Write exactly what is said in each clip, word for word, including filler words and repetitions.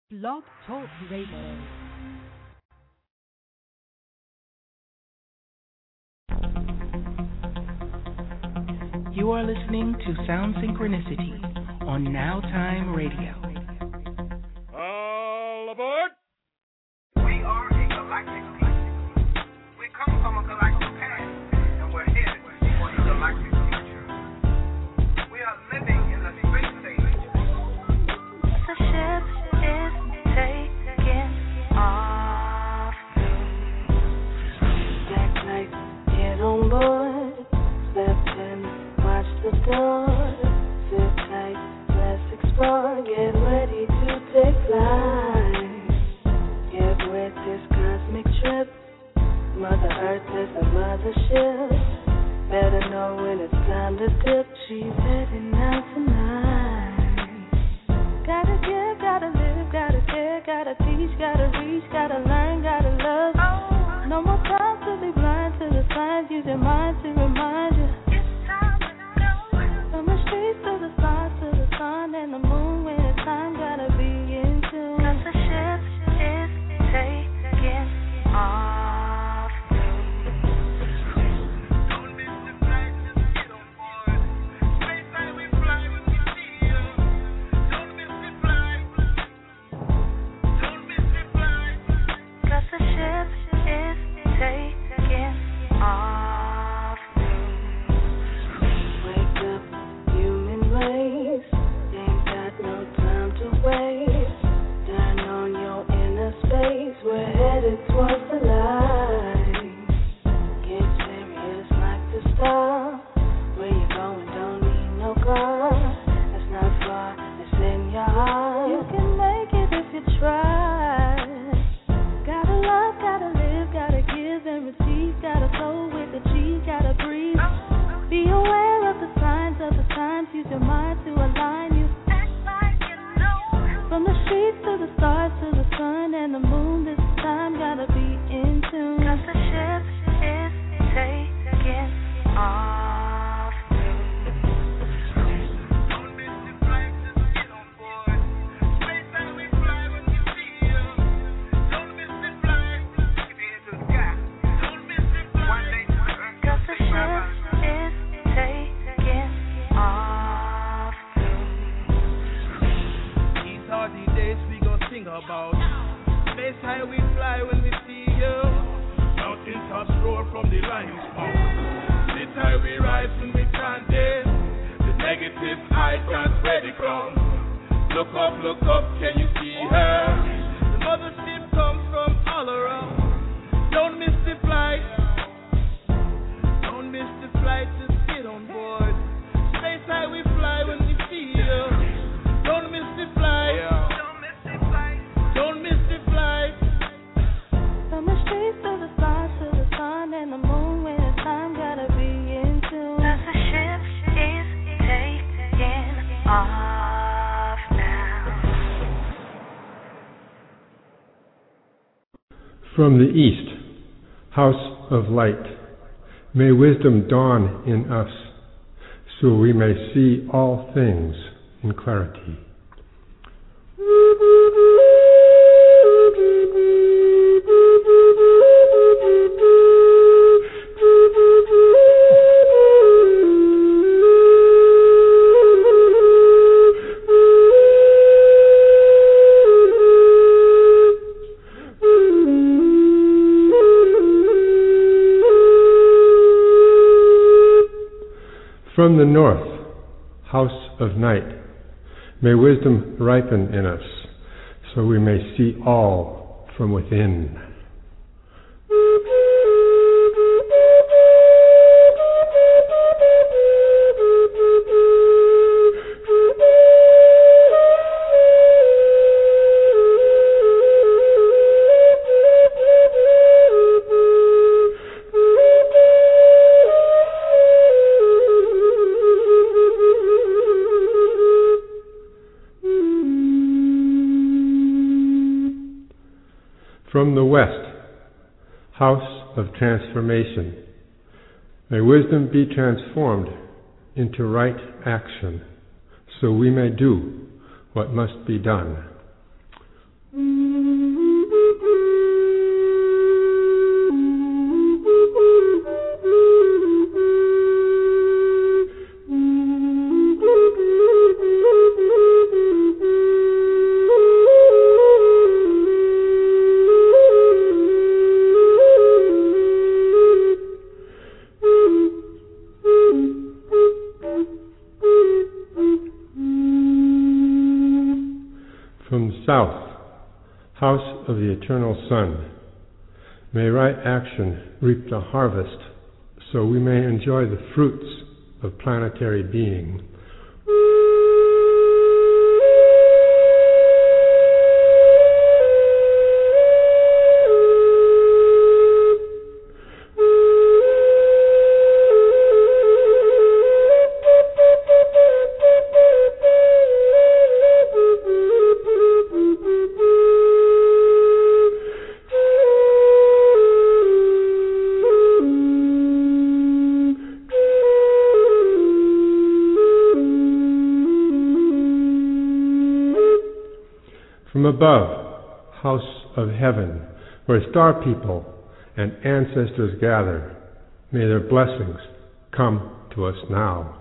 Blog Talk Radio. You are listening to Sound Synchronicity on Now Time Radio. All aboard! We are a galactic people. We come from a galactic past, and we're headed for a galactic future. We are living in the space age. The ship is taking off. Black light, get on board. Step in, watch the door. Sit tight, let's explore. Get ready to take flight. Get with this cosmic trip. Mother Earth is a mothership. Better know when it's time to dip. She's heading out tonight. Gotta give, gotta live, gotta care, gotta teach, gotta reach, gotta learn, gotta love. No more time to be blind to the signs. Use your mind to remind you. It's time to go. From the streets to the stars to the sun and the moon. When it's time, gotta be in tune. 'Cause the ship is taking off. Don't miss the flight, just get on board. Space time we fly when we see you. Don't miss the flight. Don't miss the flight. 'Cause the ship is taking off. Wake up, human race. Ain't got no time to waste. Turn on your inner space. We're headed towards the light. Get serious like the star. Where you going? Don't need no car. It's not far. It's in your heart. You can make it if you try. Gotta love, gotta live, gotta give and receive. Gotta flow with the G, gotta breathe. Be aware of the signs of the times. Use your mind to align you. Act like you know. From the streets to the stars to the sun and the moon. This time gotta be in tune. 'Cause the ship is taking off. Don't miss the flight, just get on board. Space time we fly when we see you. Don't miss the flight. Keep your head to the sky. Don't miss the flight. One day to the earth. 'Cause the ship is taking off. These hardy days we gon' sing about. Space high we fly when we see you. Mountain tops roar from the lion's mouth. Sit high we rise when we standing. The negative eye can't spread the crown. Look up, look up, can you see her? The mothership comes from all around. Don't miss the flight. Don't miss the flight, just get on board. Space high we fly when we see you. Don't miss the flight. Don't miss the flight. Don't miss the flight. From the streets to the stars to the sun and the moon. When it's time, gotta be in tune. 'Cause the ship is taking off now. From the east, house of light, may wisdom dawn in us, so we may see all things in clarity. From the north, house of night, may wisdom ripen in us, so we may see all from within. From the west, house of transformation, may wisdom be transformed into right action, so we may do what must be done. House of the eternal sun. May right action reap the harvest, so we may enjoy the fruits of planetary being. From above, house of heaven, where star people and ancestors gather, may their blessings come to us now.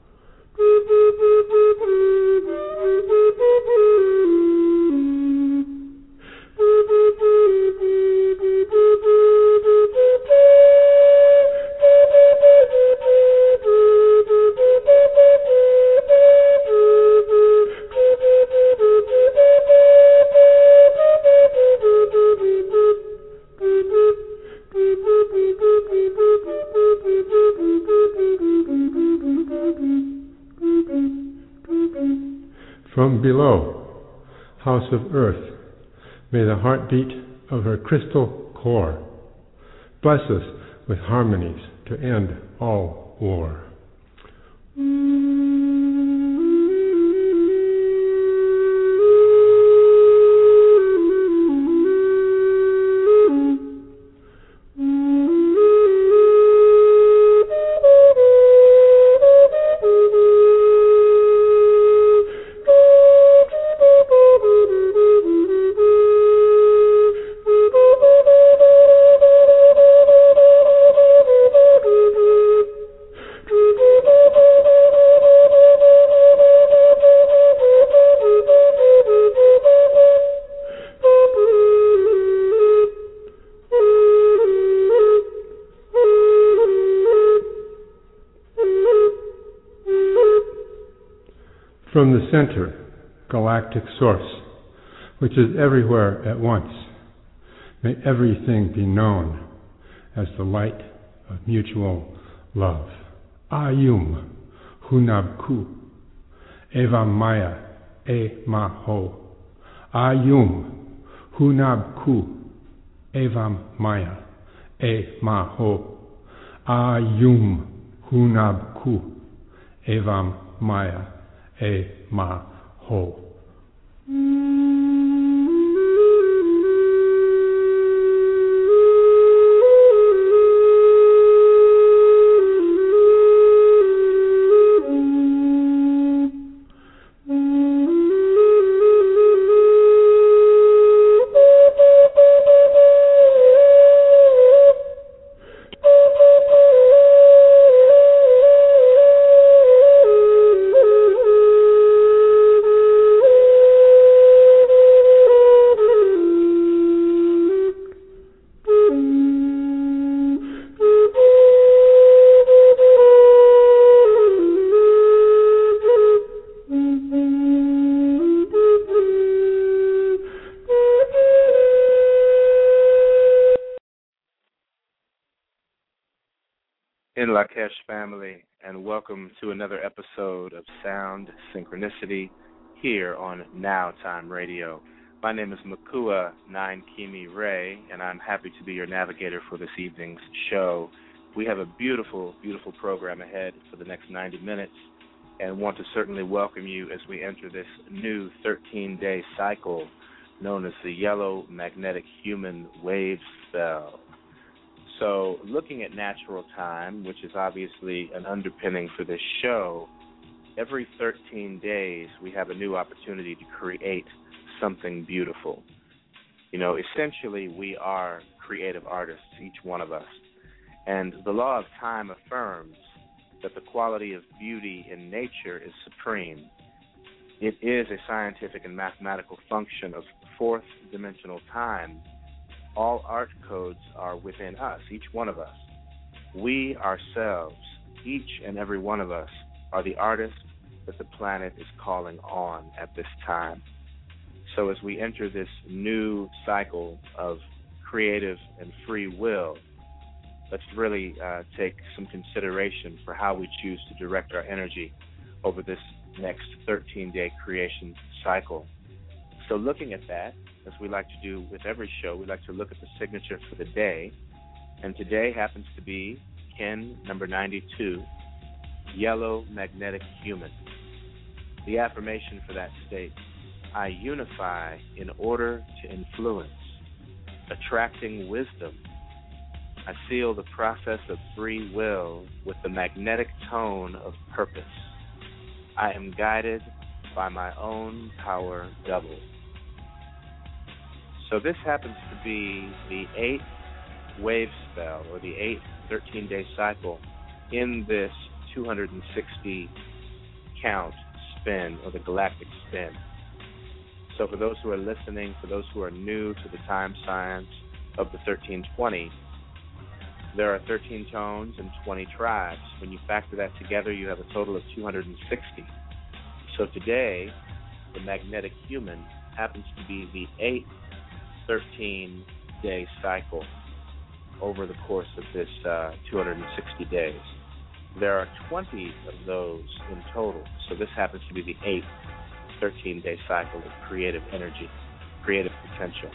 From below, house of earth, may the heartbeat of her crystal core bless us with harmonies to end all war. From the center, galactic source, which is everywhere at once, may everything be known as the light of mutual love. Ayum Hunabku Eva Maya E Maho. Ayum Hunabku Eva Maya E Maho. Ayum Hunabku Eva Maya E Ma Ho. In Lakesh family, and welcome to another episode of Sound Synchronicity here on Now Time Radio. My name is Makua Nine Kimi Ray, and I'm happy to be your navigator for this evening's show. We have a beautiful, beautiful program ahead for the next ninety minutes, and want to certainly welcome you as we enter this new thirteen-day cycle known as the Yellow Magnetic Human Wave Spell. So looking at natural time, which is obviously an underpinning for this show, every thirteen days we have a new opportunity to create something beautiful. You know, essentially we are creative artists, each one of us. And the law of time affirms that the quality of beauty in nature is supreme. It is a scientific and mathematical function of fourth dimensional time. All art codes are within us, each one of us. We ourselves, each and every one of us, are the artists that the planet is calling on at this time. So as we enter this new cycle of creative and free will, let's really uh, take some consideration for how we choose to direct our energy over this next thirteen-day creation cycle. So looking at that, as we like to do with every show, we like to look at the signature for the day. And today happens to be Kin number ninety-two, Yellow Magnetic Human. The affirmation for that states, I unify in order to influence, attracting wisdom. I seal the process of free will with the magnetic tone of purpose. I am guided by my own power double. So this happens to be the eighth wave spell, or the eighth thirteen-day cycle in this two hundred sixty count spin, or the galactic spin. So for those who are listening, for those who are new to the time science of the thirteen twenty, there are thirteen tones and twenty tribes. When you factor that together, you have a total of two hundred sixty. So today, the magnetic human happens to be the eighth thirteen-day cycle over the course of this uh, two hundred sixty days. There are twenty of those in total, so this happens to be the eighth thirteen-day cycle of creative energy, creative potential.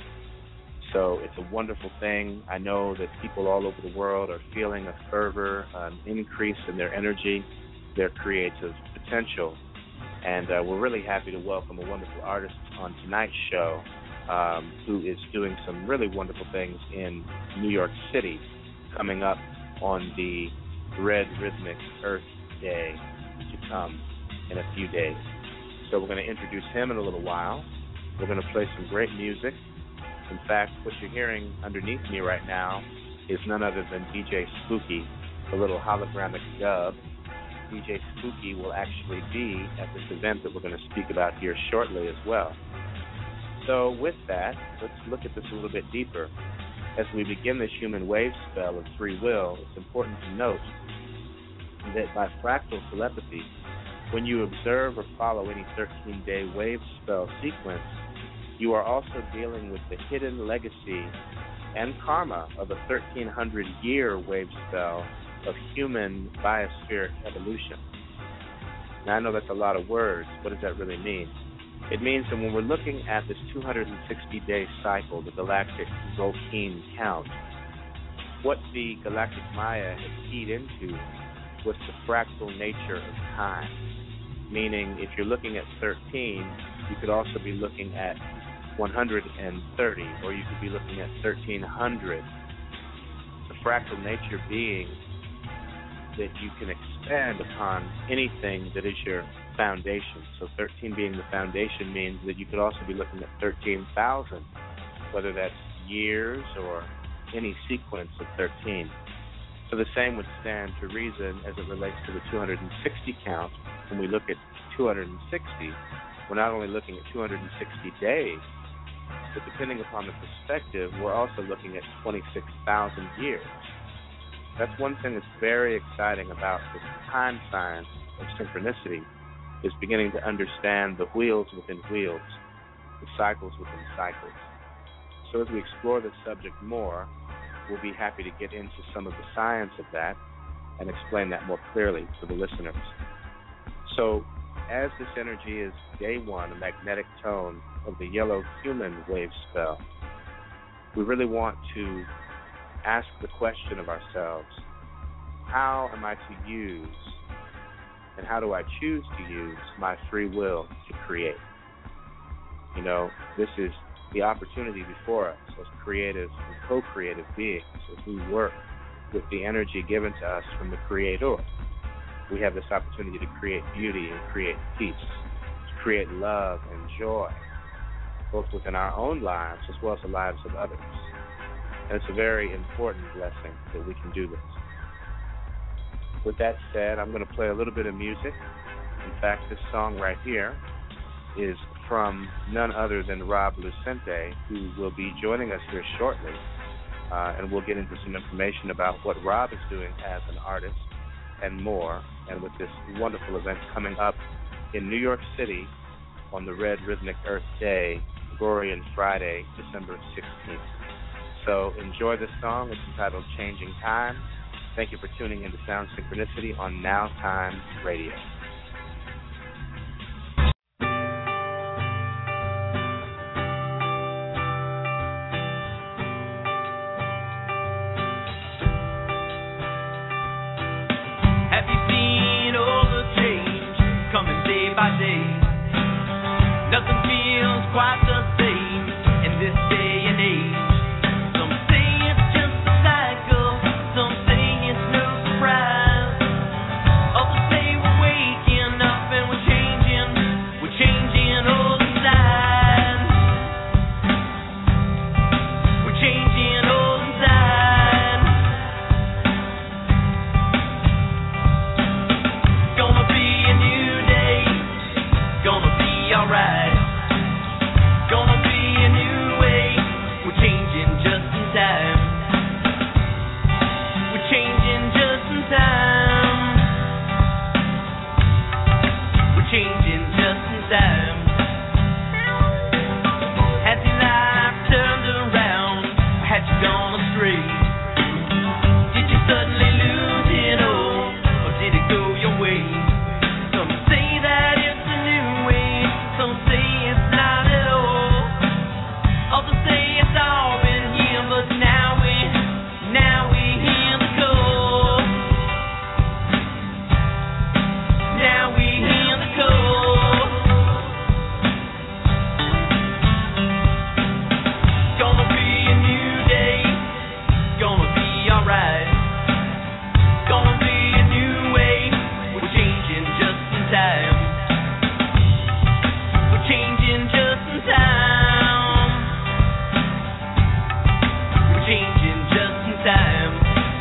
So it's a wonderful thing. I know that people all over the world are feeling a fervor, an increase in their energy, their creative potential, and uh, we're really happy to welcome a wonderful artist on tonight's show, Um, who is doing some really wonderful things in New York City, coming up on the Red Rhythmic Earth Day to come in a few days. So we're going to introduce him in a little while. We're going to play some great music. In fact, what you're hearing underneath me right now is none other than D J Spooky, a little hologramic dub. D J Spooky will actually be at this event that we're going to speak about here shortly as well. So with that, let's look at this a little bit deeper. As we begin this human wave spell of free will, it's important to note that by fractal telepathy, when you observe or follow any thirteen-day wave spell sequence, you are also dealing with the hidden legacy and karma of a thirteen hundred year wave spell of human biospheric evolution. Now, I know that's a lot of words. What does that really mean? It means that when we're looking at this two hundred sixty day cycle, the galactic Vulcan count, what the Galactic Maya had keyed into was the fractal nature of time. Meaning, if you're looking at thirteen, you could also be looking at one hundred thirty, or you could be looking at thirteen hundred. The fractal nature being that you can expand upon anything that is your foundation. So thirteen being the foundation means that you could also be looking at thirteen thousand, whether that's years or any sequence of thirteen. So the same would stand to reason as it relates to the two hundred sixty count. When we look at two hundred sixty, we're not only looking at two hundred sixty days, but depending upon the perspective, we're also looking at twenty-six thousand years. That's one thing that's very exciting about this time science of synchronicity, is beginning to understand the wheels within wheels, the cycles within cycles. So as we explore this subject more, we'll be happy to get into some of the science of that and explain that more clearly to the listeners. So as this energy is day one, a magnetic tone of the yellow human wave spell, we really want to ask the question of ourselves, how am I to use and how do I choose to use my free will to create? You know, this is the opportunity before us as creative and co-creative beings as we work with the energy given to us from the Creator. We have this opportunity to create beauty and create peace, to create love and joy, both within our own lives as well as the lives of others. And it's a very important blessing that we can do this. With that said, I'm going to play a little bit of music. In fact, this song right here is from none other than Rob Lucente, who will be joining us here shortly. Uh, and we'll get into some information about what Rob is doing as an artist and more, and with this wonderful event coming up in New York City on the Red Rhythmic Earth Day Gregorian Friday, December sixteenth. So enjoy this song. It's entitled Changing Time. Thank you for tuning in to Sound Synchronicity on Now Time Radio. By day, nothing feels quite the same in this day and age. Some say it's just a cycle, some say it's no surprise. Others say we're waking up and we're changing, we're changing all the time. We're changing all the time. Gonna be a new day. Gonna be alright. Gonna be a new way. We're changing just in time. We're changing just in time. We're changing just in time. Has your life turned around? Or had you gone astray? Did you suddenly lose it all? Or did it go your way? Some say that it's a new way, some say it's not at all. Others say it's all been here, but now we, now we hear the call. Now we hear the call. Gonna be a new day, gonna be alright. Gonna be a new way, we're changing just in time. Changing just in time. We're changing just in time.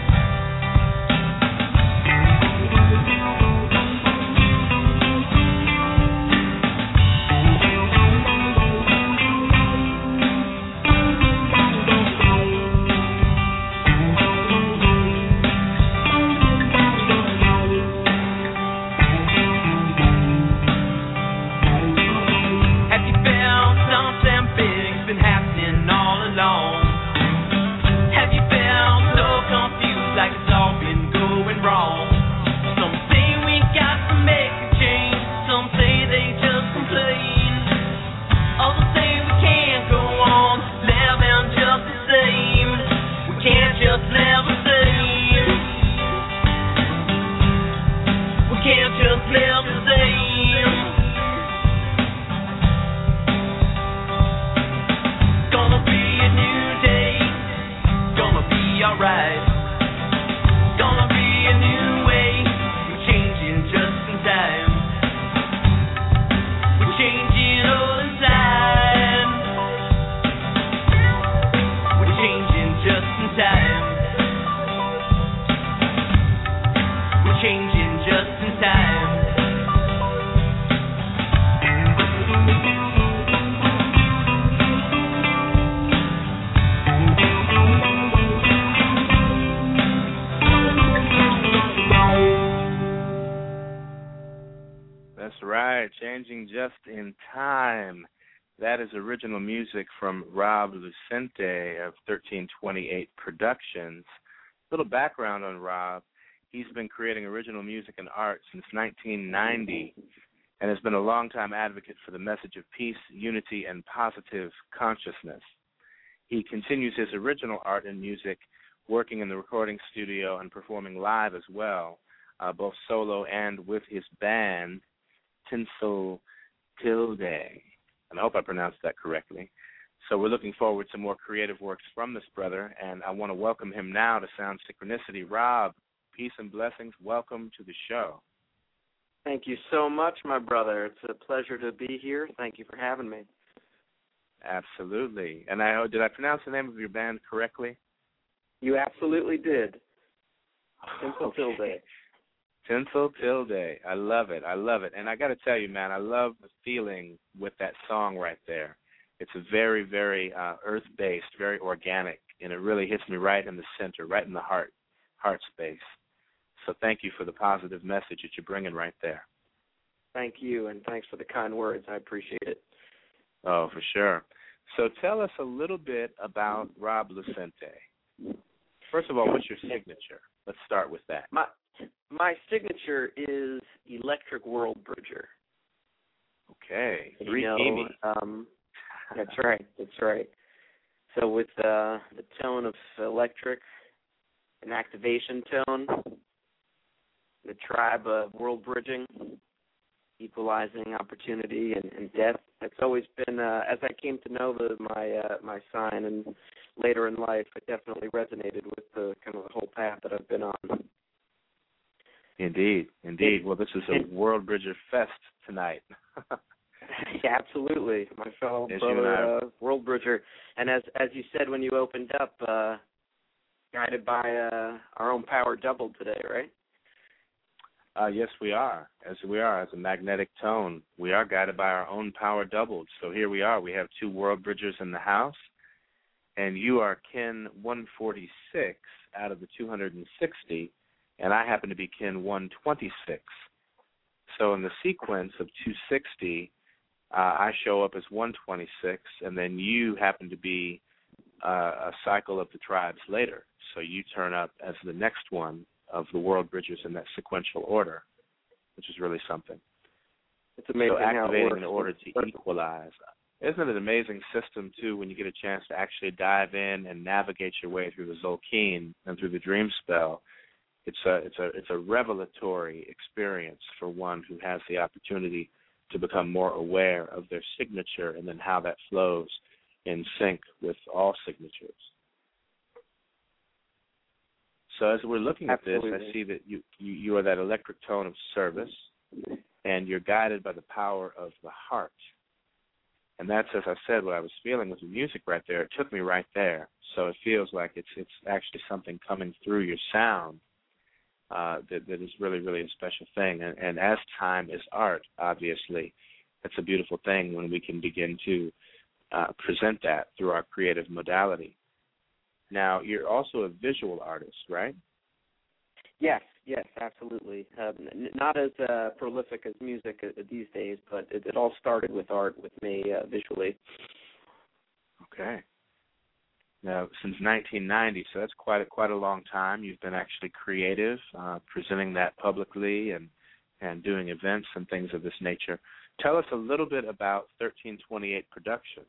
Changing just in time. That is original music from Rob Lucente of thirteen twenty-eight Productions. A little background on Rob. He's been creating original music and art since nineteen ninety and has been a longtime advocate for the message of peace, unity, and positive consciousness. He continues his original art and music, working in the recording studio and performing live as well, uh, both solo and with his band, Tinsel Tilde, and I hope I pronounced that correctly. So we're looking forward to more creative works from this brother, and I want to welcome him now to Sound Synchronicity. Rob, peace and blessings. Welcome to the show. Thank you so much, my brother. It's a pleasure to be here. Thank you for having me. Absolutely. And I did I pronounce the name of your band correctly? You absolutely did. Tinsel okay. Tilde. Tinsel Tilde. I love it. I love it. And I got to tell you, man, I love the feeling with that song right there. It's a very, very uh, earth-based, very organic, and it really hits me right in the center, right in the heart, heart space. So thank you for the positive message that you're bringing right there. Thank you, and thanks for the kind words. I appreciate it. Oh, for sure. So tell us a little bit about Rob Lucente. First of all, what's your signature? Let's start with that. My my signature is Electric World Bridger. Okay, You three know, Kimi. um, that's right. That's right. So with uh, the tone of electric, an activation tone, the tribe of world bridging, equalizing opportunity and, and depth. That's always been, uh, as I came to know the, my uh, my sign, and later in life, it definitely resonated with the kind of the whole path that I've been on. Indeed, indeed. It, well, this is a it, World Bridger Fest tonight. Yeah, absolutely, my fellow as brother, uh, World Bridger. And as as you said when you opened up, uh, guided by uh, our own power doubled today, right? Uh, yes, we are. As we are, as a magnetic tone, we are guided by our own power doubled. So here we are. We have two World Bridgers in the house, and you are kin one forty-six out of the two hundred sixty, and I happen to be kin one twenty-six. So in the sequence of two sixty, uh, I show up as one twenty-six, and then you happen to be uh, a cycle of the tribes later. So you turn up as the next one of the World Bridgers in that sequential order, which is really something. It's amazing so activating how it works. in order to equalize. Isn't it an amazing system, too, when you get a chance to actually dive in and navigate your way through the Zolkeen and through the dream spell? It's a, it's a, it's a revelatory experience for one who has the opportunity to become more aware of their signature and then how that flows in sync with all signatures. So as we're looking at Absolutely. this, I see that you, you, you are that electric tone of service, and you're guided by the power of the heart. And that's, as I said, what I was feeling with the music right there. It took me right there. So it feels like it's it's actually something coming through your sound uh, that, that is really, really a special thing. And, and as time is art, obviously, it's a beautiful thing when we can begin to uh, present that through our creative modality. Now, you're also a visual artist, right? Yes, yes, absolutely. Um, n- not as uh, prolific as music uh, these days, but it, it all started with art with me uh, visually. Okay. Now, since nineteen ninety, so that's quite a, quite a long time. You've been actually creative, uh, presenting that publicly and, and doing events and things of this nature. Tell us a little bit about thirteen twenty-eight Productions.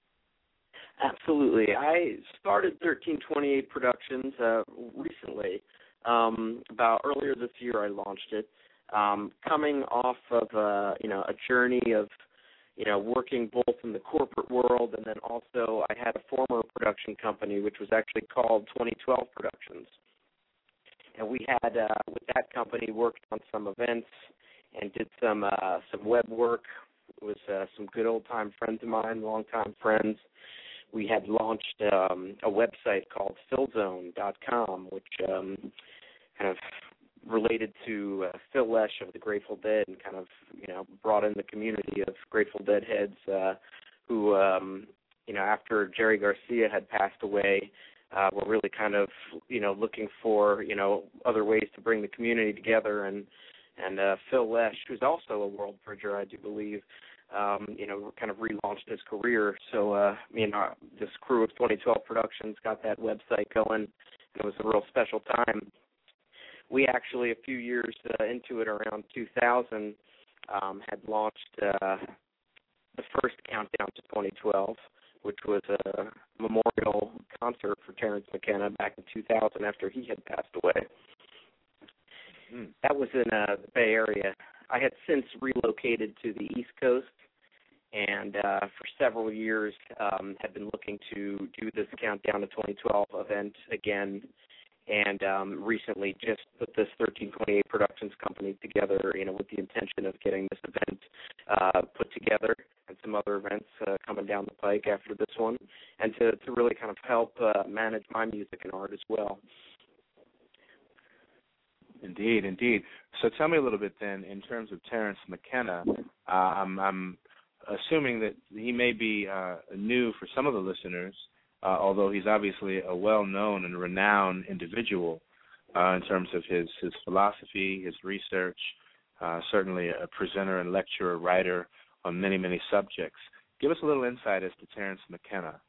Absolutely. I started thirteen twenty-eight Productions uh, recently. Um, about earlier this year, I launched it. Um, coming off of uh, you know a journey of you know working both in the corporate world, and then also I had a former production company which was actually called twenty twelve Productions, and we had uh, with that company worked on some events and did some uh, some web work. It was uh, some good old time friends of mine, long time friends. We had launched um, a website called phil zone dot com, which um, kind of related to uh, Phil Lesh of the Grateful Dead, and kind of you know brought in the community of Grateful Dead heads uh, who um, you know after Jerry Garcia had passed away, uh, were really kind of you know looking for you know other ways to bring the community together, and and uh, Phil Lesh, who's also a World Bridger, I do believe. Um, you know, kind of relaunched his career. So, uh, me and our, this crew of twenty twelve Productions got that website going, and it was a real special time. We actually, a few years uh, into it, around two thousand, um, had launched uh, the first countdown to twenty twelve, which was a memorial concert for Terrence McKenna back in two thousand after he had passed away. Mm. That was in uh, the Bay Area. I had since relocated to the East Coast, and uh, for several years um, had been looking to do this Countdown to twenty twelve event again, and um, recently just put this thirteen twenty-eight Productions company together, you know, with the intention of getting this event uh, put together and some other events uh, coming down the pike after this one, and to, to really kind of help uh, manage my music and art as well. Indeed, indeed. So tell me a little bit then, in terms of Terrence McKenna, uh, I'm, I'm assuming that he may be uh, new for some of the listeners, uh, although he's obviously a well-known and renowned individual uh, in terms of his, his philosophy, his research, uh, certainly a presenter and lecturer, writer on many, many subjects. give us a little insight as to Terence McKenna.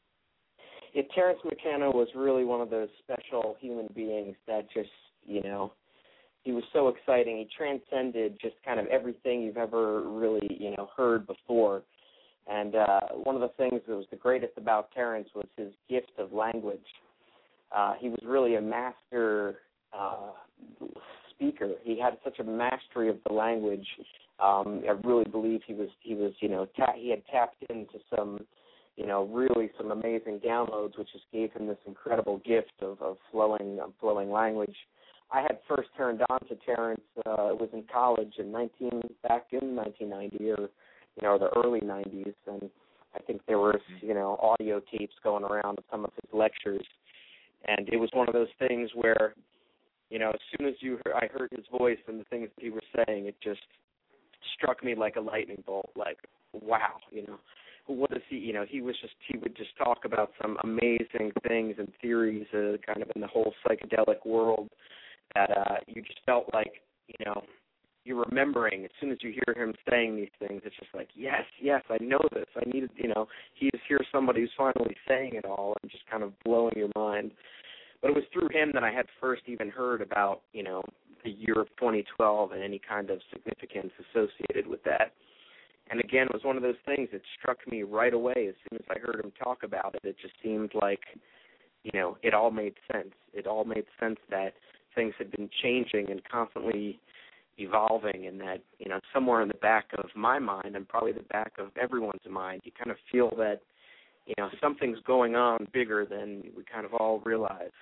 Yeah, Terence McKenna was really one of those special human beings that just, you know, he was so exciting. He transcended just kind of everything you've ever really, you know, heard before. And uh, one of the things that was the greatest about Terence was his gift of language. Uh, he was really a master uh, speaker. He had such a mastery of the language. Um, I really believe he was, he was, you know, ta- he had tapped into some, you know, really some amazing downloads, which just gave him this incredible gift of, of flowing, of flowing language. I had first turned on to Terence. Uh, it was in college in nineteen back in nineteen ninety, or you know, the early nineties, and I think there were, you know, audio tapes going around of some of his lectures, and it was one of those things where, you know, as soon as you heard, I heard his voice and the things that he was saying, it just struck me like a lightning bolt. Like, wow, you know, what is he? You know, he was just he would just talk about some amazing things and theories, uh, kind of in the whole psychedelic world, that uh, you just felt like, you know, you're remembering. As soon as you hear him saying these things, it's just like, yes, yes, I know this. I needed, you know, he is here, somebody who's finally saying it all, and just kind of blowing your mind. But it was through him that I had first even heard about, you know, the year of twenty twelve and any kind of significance associated with that. And again, it was one of those things that struck me right away. As soon as I heard him talk about it, it just seemed like, you know, it all made sense. It all made sense that things had been changing and constantly evolving, and that, you know, somewhere in the back of my mind, and probably the back of everyone's mind, you kind of feel that, you know, something's going on bigger than we kind of all realize.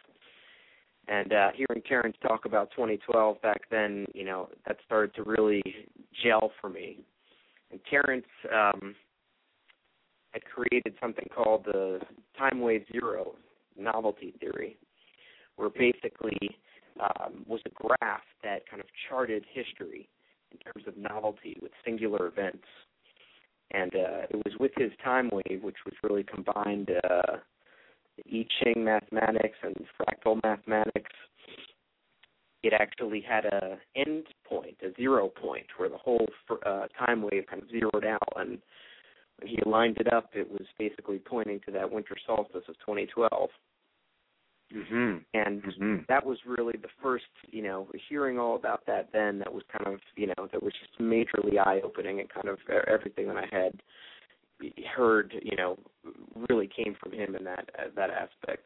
And uh, hearing Terence talk about twenty twelve back then, you know, that started to really gel for me. And Terence um, had created something called the time wave zero novelty theory, where basically um, was a graph that kind of charted history in terms of novelty with singular events. And uh, it was with his time wave, which was really combined uh, I Ching mathematics and fractal mathematics. It actually had a end point, a zero point, where the whole uh, time wave kind of zeroed out. And when he lined it up, it was basically pointing to that winter solstice of twenty twelve. Mm-hmm. And mm-hmm. that was really the first, you know, hearing all about that then, that was kind of, you know, that was just majorly eye-opening, and kind of everything that I had heard, you know, really came from him in that uh, that aspect.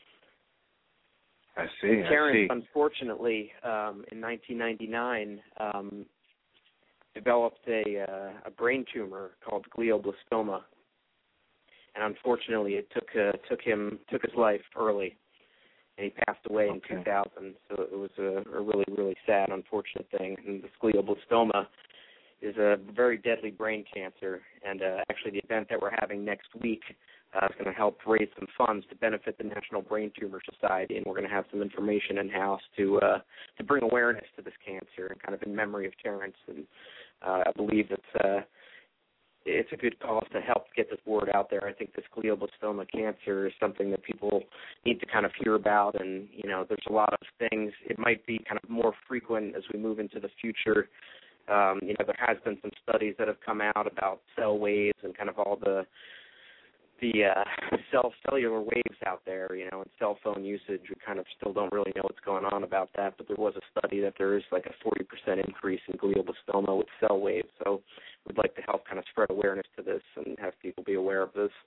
I see, Terence, I see. unfortunately, um, in nineteen ninety-nine, um, developed a, uh, a brain tumor called glioblastoma, and unfortunately, it took uh, took him took his life early. And he passed away okay. in two thousand, so it was a, a really, really sad, unfortunate thing. And the glioblastoma is a very deadly brain cancer, and uh, actually the event that we're having next week uh, is going to help raise some funds to benefit the National Brain Tumor Society, and we're going to have some information in-house to uh, to bring awareness to this cancer, and kind of in memory of Terence. And uh, I believe it's uh, it's a good cause to help get this word out there. I think this glioblastoma cancer is something that people need to kind of hear about, and, you know, there's a lot of things. It might be kind of more frequent as we move into the future. Um, you know, there has been some studies that have come out about cell waves and kind of all the the uh, cell cellular waves out there, you know, and cell phone usage. We kind of still don't really know what's going on about that, but there was a study that there is like a forty percent increase in glioblastoma with cell waves. So we'd like to help kind of spread awareness to this and have people be aware of this.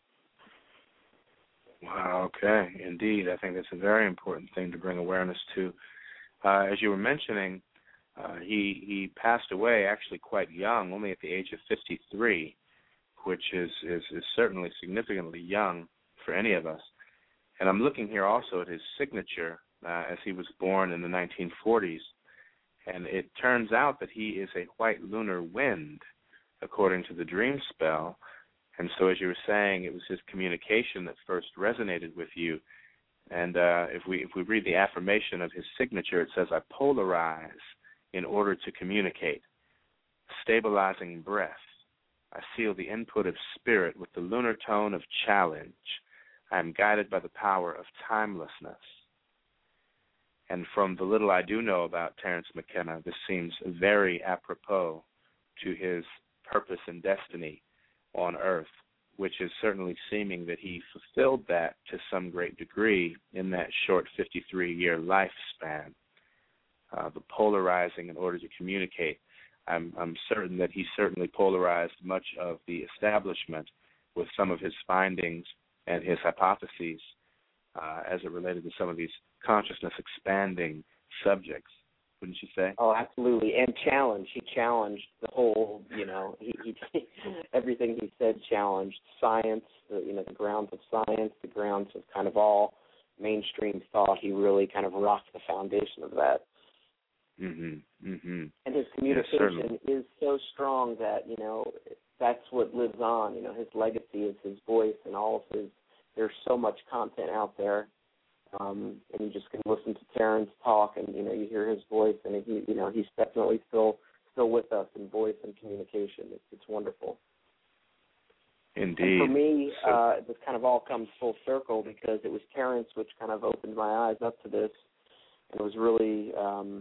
Wow, okay. Indeed. I think that's a very important thing to bring awareness to. Uh, as you were mentioning, uh, he, he passed away actually quite young, only at the age of fifty-three. Which is, is, is certainly significantly young for any of us. And I'm looking here also at his signature uh, as he was born in the nineteen forties. And it turns out that he is a white lunar wind, according to the dream spell. And so as you were saying, it was his communication that first resonated with you. And uh, if we if we read the affirmation of his signature, it says, I polarize in order to communicate, stabilizing breath. I seal the input of spirit with the lunar tone of challenge. I am guided by the power of timelessness. And from the little I do know about Terence McKenna, this seems very apropos to his purpose and destiny on Earth. which is certainly seeming that he fulfilled that to some great degree in that short fifty-three-year lifespan. Uh, the polarizing in order to communicate. I'm, I'm certain that he certainly polarized much of the establishment with some of his findings and his hypotheses uh, as it related to some of these consciousness-expanding subjects, wouldn't you say? Oh, absolutely. And challenge. He challenged the whole, you know, he, he everything he said challenged science, the, you know, the grounds of science, the grounds of kind of all mainstream thought. He really kind of rocked the foundation of that. Mm-hmm. Mm-hmm. And his communication yes, is so strong that, you know, that's what lives on. You know, his legacy is his voice and all of his, there's so much content out there. Um, and you just can listen to Terrence talk and, you know, you hear his voice and, he, you know, he's definitely still still with us in voice and communication. It's, it's wonderful. Indeed. And for me, so, uh, this kind of all comes full circle because it was Terrence which kind of opened my eyes up to this. And it was really um,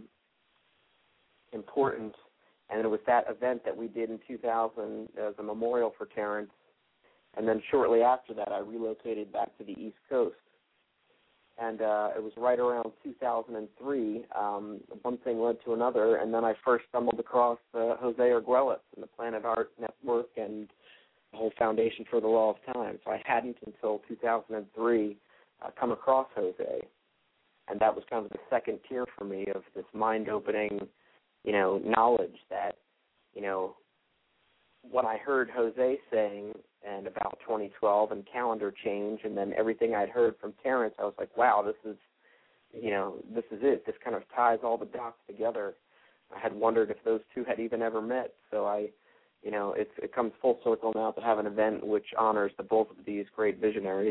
important. And it was that event that we did in two thousand as a memorial for Terrence. And then shortly after that, I relocated back to the East Coast. And uh, it was right around two thousand three. Um, one thing led to another, and then I first stumbled across uh, Jose Arguelles and the Planet Art Network and the whole Foundation for the Law of Time. So I hadn't until two thousand three uh, come across Jose. And that was kind of the second tier for me of this mind-opening, you know, knowledge that, you know, what I heard Jose saying and about twenty twelve and calendar change and then everything I'd heard from Terrence, I was like, wow, this is, you know, this is it. This kind of ties all the dots together. I had wondered if those two had even ever met. So I, you know, it's, it comes full circle now to have an event which honors the both of these great visionaries.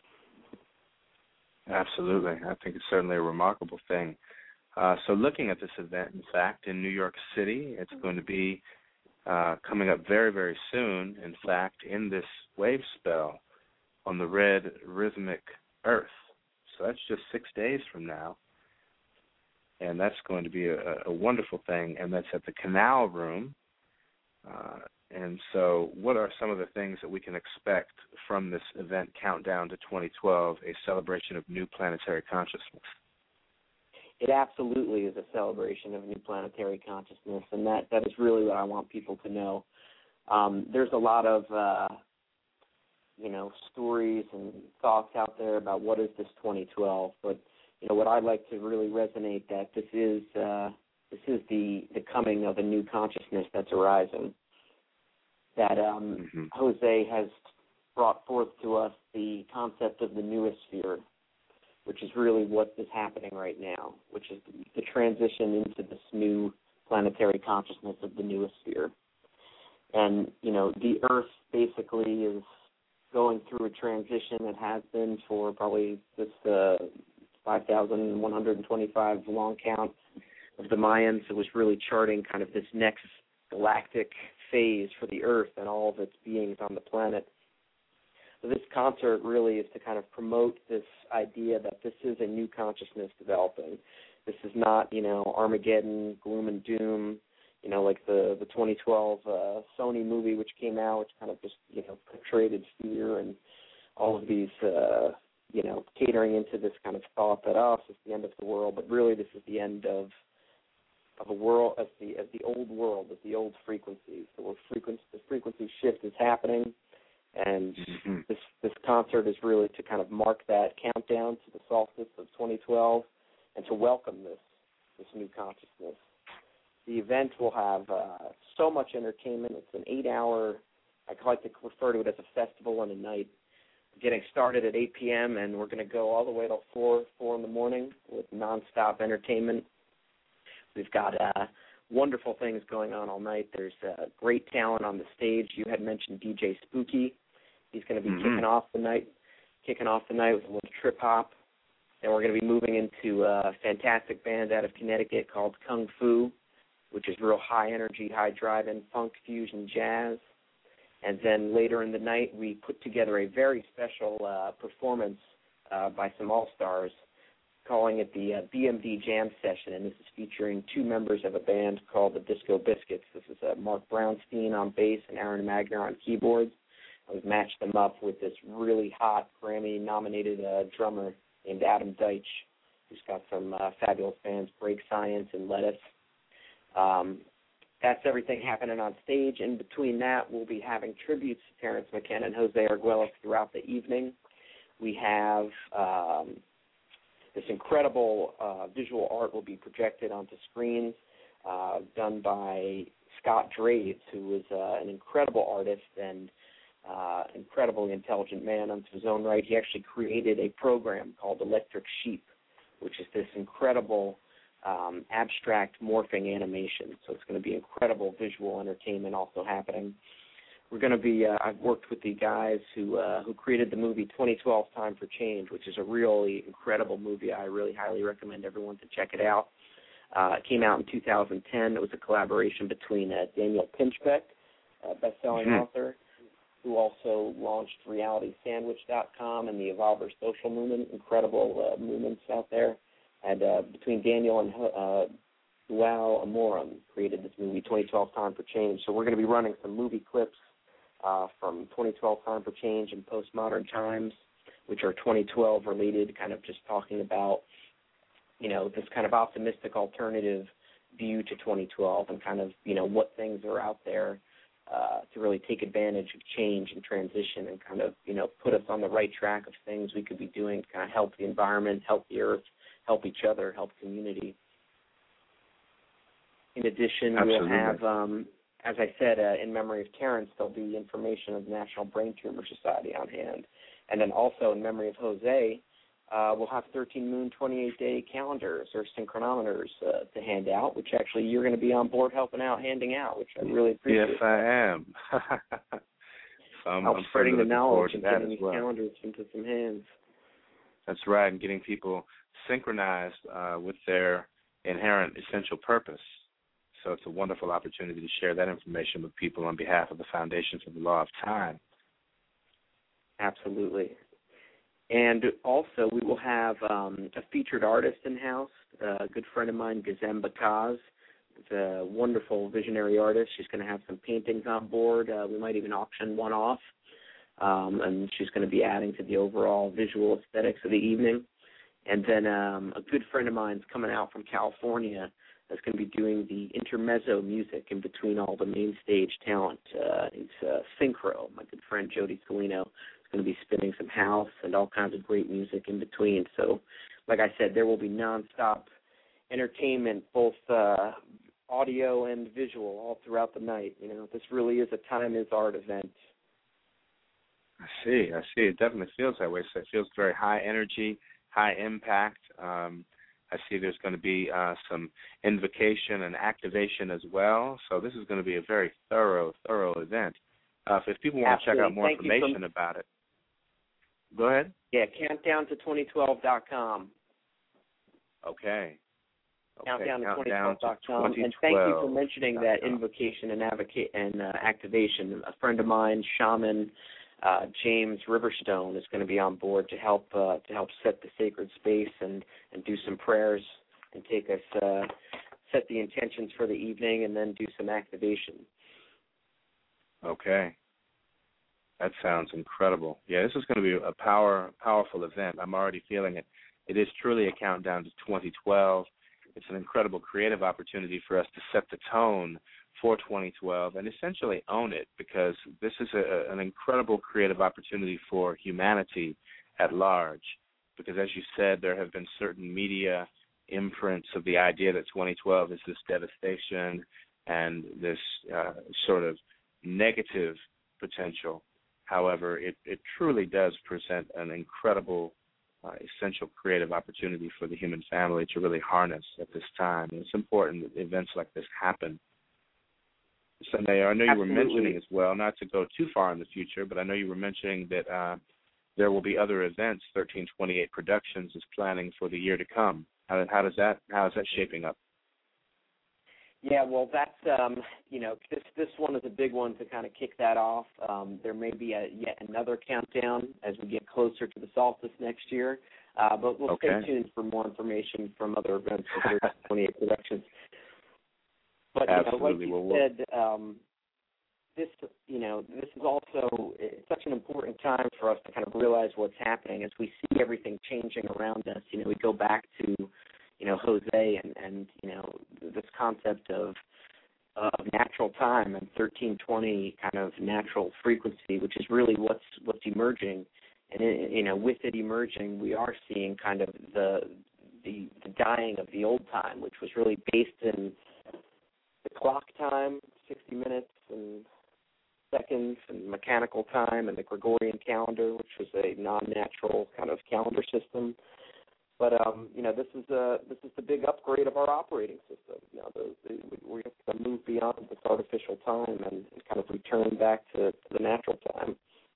Absolutely. I think it's certainly a remarkable thing. Uh, so looking at this event, in fact, in New York City, it's going to be uh, coming up very, very soon, in fact, in this wave spell on the red rhythmic earth. So that's just six days from now. And that's going to be a, a wonderful thing, and that's at the Canal Room. Uh, and so what are some of the things that we can expect from this event, Countdown to twenty twelve, a celebration of new planetary consciousness? It absolutely is a celebration of new planetary consciousness, and that, that is really what I want people to know. Um, there's a lot of, uh, you know, stories and thoughts out there about what is this twenty twelve, but, you know, what I'd like to really resonate that this is uh, this is the, the coming of a new consciousness that's arising, that um, mm-hmm. Jose has brought forth to us the concept of the noosphere, which is really what is happening right now, which is the transition into this new planetary consciousness of the noosphere. And, you know, the Earth basically is going through a transition that has been for probably this uh, five thousand one hundred twenty-five long count of the Mayans. It was really charting kind of this next galactic phase for the Earth and all of its beings on the planet. So this concert really is to kind of promote this idea that this is a new consciousness developing. This is not, you know, Armageddon, gloom and doom, you know, like the, the twenty twelve uh, Sony movie which came out, which kind of just, you know, portrayed fear and all of these, uh, you know, catering into this kind of thought that, oh, this is the end of the world, but really this is the end of of a world, as the as the old world, as the old frequencies. So we're frequency, the frequency shift is happening. And mm-hmm. this this concert is really to kind of mark that countdown to the solstice of twenty twelve and to welcome this this new consciousness. The event will have uh, so much entertainment. It's an eight-hour, I like to refer to it as a festival and a night. We're getting started at eight p.m. and we're going to go all the way till four, four in the morning with nonstop entertainment. We've got uh, wonderful things going on all night. There's uh, great talent on the stage. You had mentioned D J Spooky. He's going to be mm-hmm. kicking off the night, kicking off the night with a little trip hop. Then we're going to be moving into a fantastic band out of Connecticut called Kung Fu, which is real high energy, high drive-in funk fusion jazz. And then later in the night, we put together a very special uh, performance uh, by some all-stars, calling it the uh, B M D Jam Session, and this is featuring two members of a band called the Disco Biscuits. This is uh, Mark Brownstein on bass and Aaron Magner on keyboards. We've matched them up with this really hot Grammy-nominated uh, drummer named Adam Deitch, who's got some uh, fabulous bands, Break Science and Lettuce. Um, that's everything happening on stage. In between that, we'll be having tributes to Terrence McKenna and Jose Arguelles throughout the evening. We have um, this incredible uh, visual art will be projected onto screens, uh, done by Scott Draves, who is uh, an incredible artist and uh, incredibly intelligent man unto his own right. He actually created a program called Electric Sheep, which is this incredible um, abstract morphing animation. So it's going to be incredible visual entertainment also happening. We're going to be, uh, I've worked with the guys who uh, who created the movie twenty twelve Time for Change, which is a really incredible movie. I really highly recommend everyone to check it out. Uh, it came out in two thousand ten. It was a collaboration between uh, Daniel Pinchbeck, a best-selling mm-hmm. author, who also launched reality sandwich dot com and the Evolver Social Movement, incredible uh, movements out there. And uh, between Daniel and uh, Joao Amorim created this movie, twenty twelve Time for Change. So we're going to be running some movie clips uh, from twenty twelve Time for Change and Postmodern Times, which are twenty twelve related, kind of just talking about, you know, this kind of optimistic alternative view to twenty twelve and kind of, you know, what things are out there uh, to really take advantage of change and transition and kind of, you know, put us on the right track of things we could be doing to kind of help the environment, help the earth, help each other, help community. In addition, Absolutely. we'll have, um, as I said, uh, in memory of Terrence, there'll be information of the National Brain Tumor Society on hand. And then also in memory of Jose, uh, we'll have thirteen Moon twenty-eight day calendars or synchronometers uh, to hand out, which actually you're going to be on board helping out, handing out, which I really appreciate. Yes, I am. so I'm, I'm, I'm spreading the knowledge and getting these well. calendars into some hands. That's right, and getting people synchronized uh, with their inherent essential purpose. So it's a wonderful opportunity to share that information with people on behalf of the Foundation for the Law of Time. Absolutely. And also we will have um, a featured artist in-house, uh, a good friend of mine, Gazem Bakaz. It's a wonderful visionary artist. She's going to have some paintings on board. Uh, we might even auction one off. Um, and she's going to be adding to the overall visual aesthetics of the evening. And then um, a good friend of mine is coming out from California that's going to be doing the intermezzo music in between all the main stage talent. Uh, he's uh, Synchro, my good friend Jody Salino, is going to be spinning some house and all kinds of great music in between. So, like I said, there will be nonstop entertainment, both uh, audio and visual, all throughout the night. You know, this really is a Time is Art event. I see, I see. It definitely feels that way. So it feels very high energy, high impact. Um, I see there's going to be uh, some invocation and activation as well. So this is going to be a very thorough, thorough event. Uh, if people want Absolutely. to check out more Thank information for... about it, go ahead. Yeah, countdown to twenty twelve dot com. Okay. okay. Countdown to twenty countdown twelve dot com. to And thank you for mentioning that invocation and, advocate and uh, activation. A friend of mine, Shaman uh, James Riverstone, is going to be on board to help uh, to help set the sacred space and, and do some prayers and take us uh, set the intentions for the evening and then do some activation. Okay. That sounds incredible. Yeah, this is going to be a power, powerful event. I'm already feeling it. It is truly a countdown to twenty twelve. It's an incredible creative opportunity for us to set the tone for twenty twelve and essentially own it, because this is a, an incredible creative opportunity for humanity at large. Because as you said, there have been certain media imprints of the idea that twenty twelve is this devastation and this uh, sort of negative potential. However, it, it truly does present an incredible, uh, essential creative opportunity for the human family to really harness at this time. And it's important that events like this happen. Sunday, I know you Absolutely. were mentioning as well, not to go too far in the future, but I know you were mentioning that uh, there will be other events. thirteen twenty-eight Productions is planning for the year to come. How, how does that? How is that shaping up? Yeah, well, that's, um, you know, this this one is a big one to kind of kick that off. Um, there may be a, yet another countdown as we get closer to the solstice next year, uh, but we'll okay. stay tuned for more information from other events for thirteen twenty-eight Productions. But, Absolutely. you know, like you well, said, um, this, you know, this is also it's such an important time for us to kind of realize what's happening as we see everything changing around us. You know, we go back to, you know, Jose and, and you know, this concept of of natural time and thirteen twenty kind of natural frequency, which is really what's what's emerging. And, it, you know, with it emerging, we are seeing kind of the, the the dying of the old time, which was really based in the clock time, sixty minutes and seconds, and mechanical time, and the Gregorian calendar, which was a non-natural kind of calendar system. But um, you know, this is a this is the big upgrade of our operating system. You know, the, the, we have to move beyond this artificial time and, and kind of return back to, to the natural time.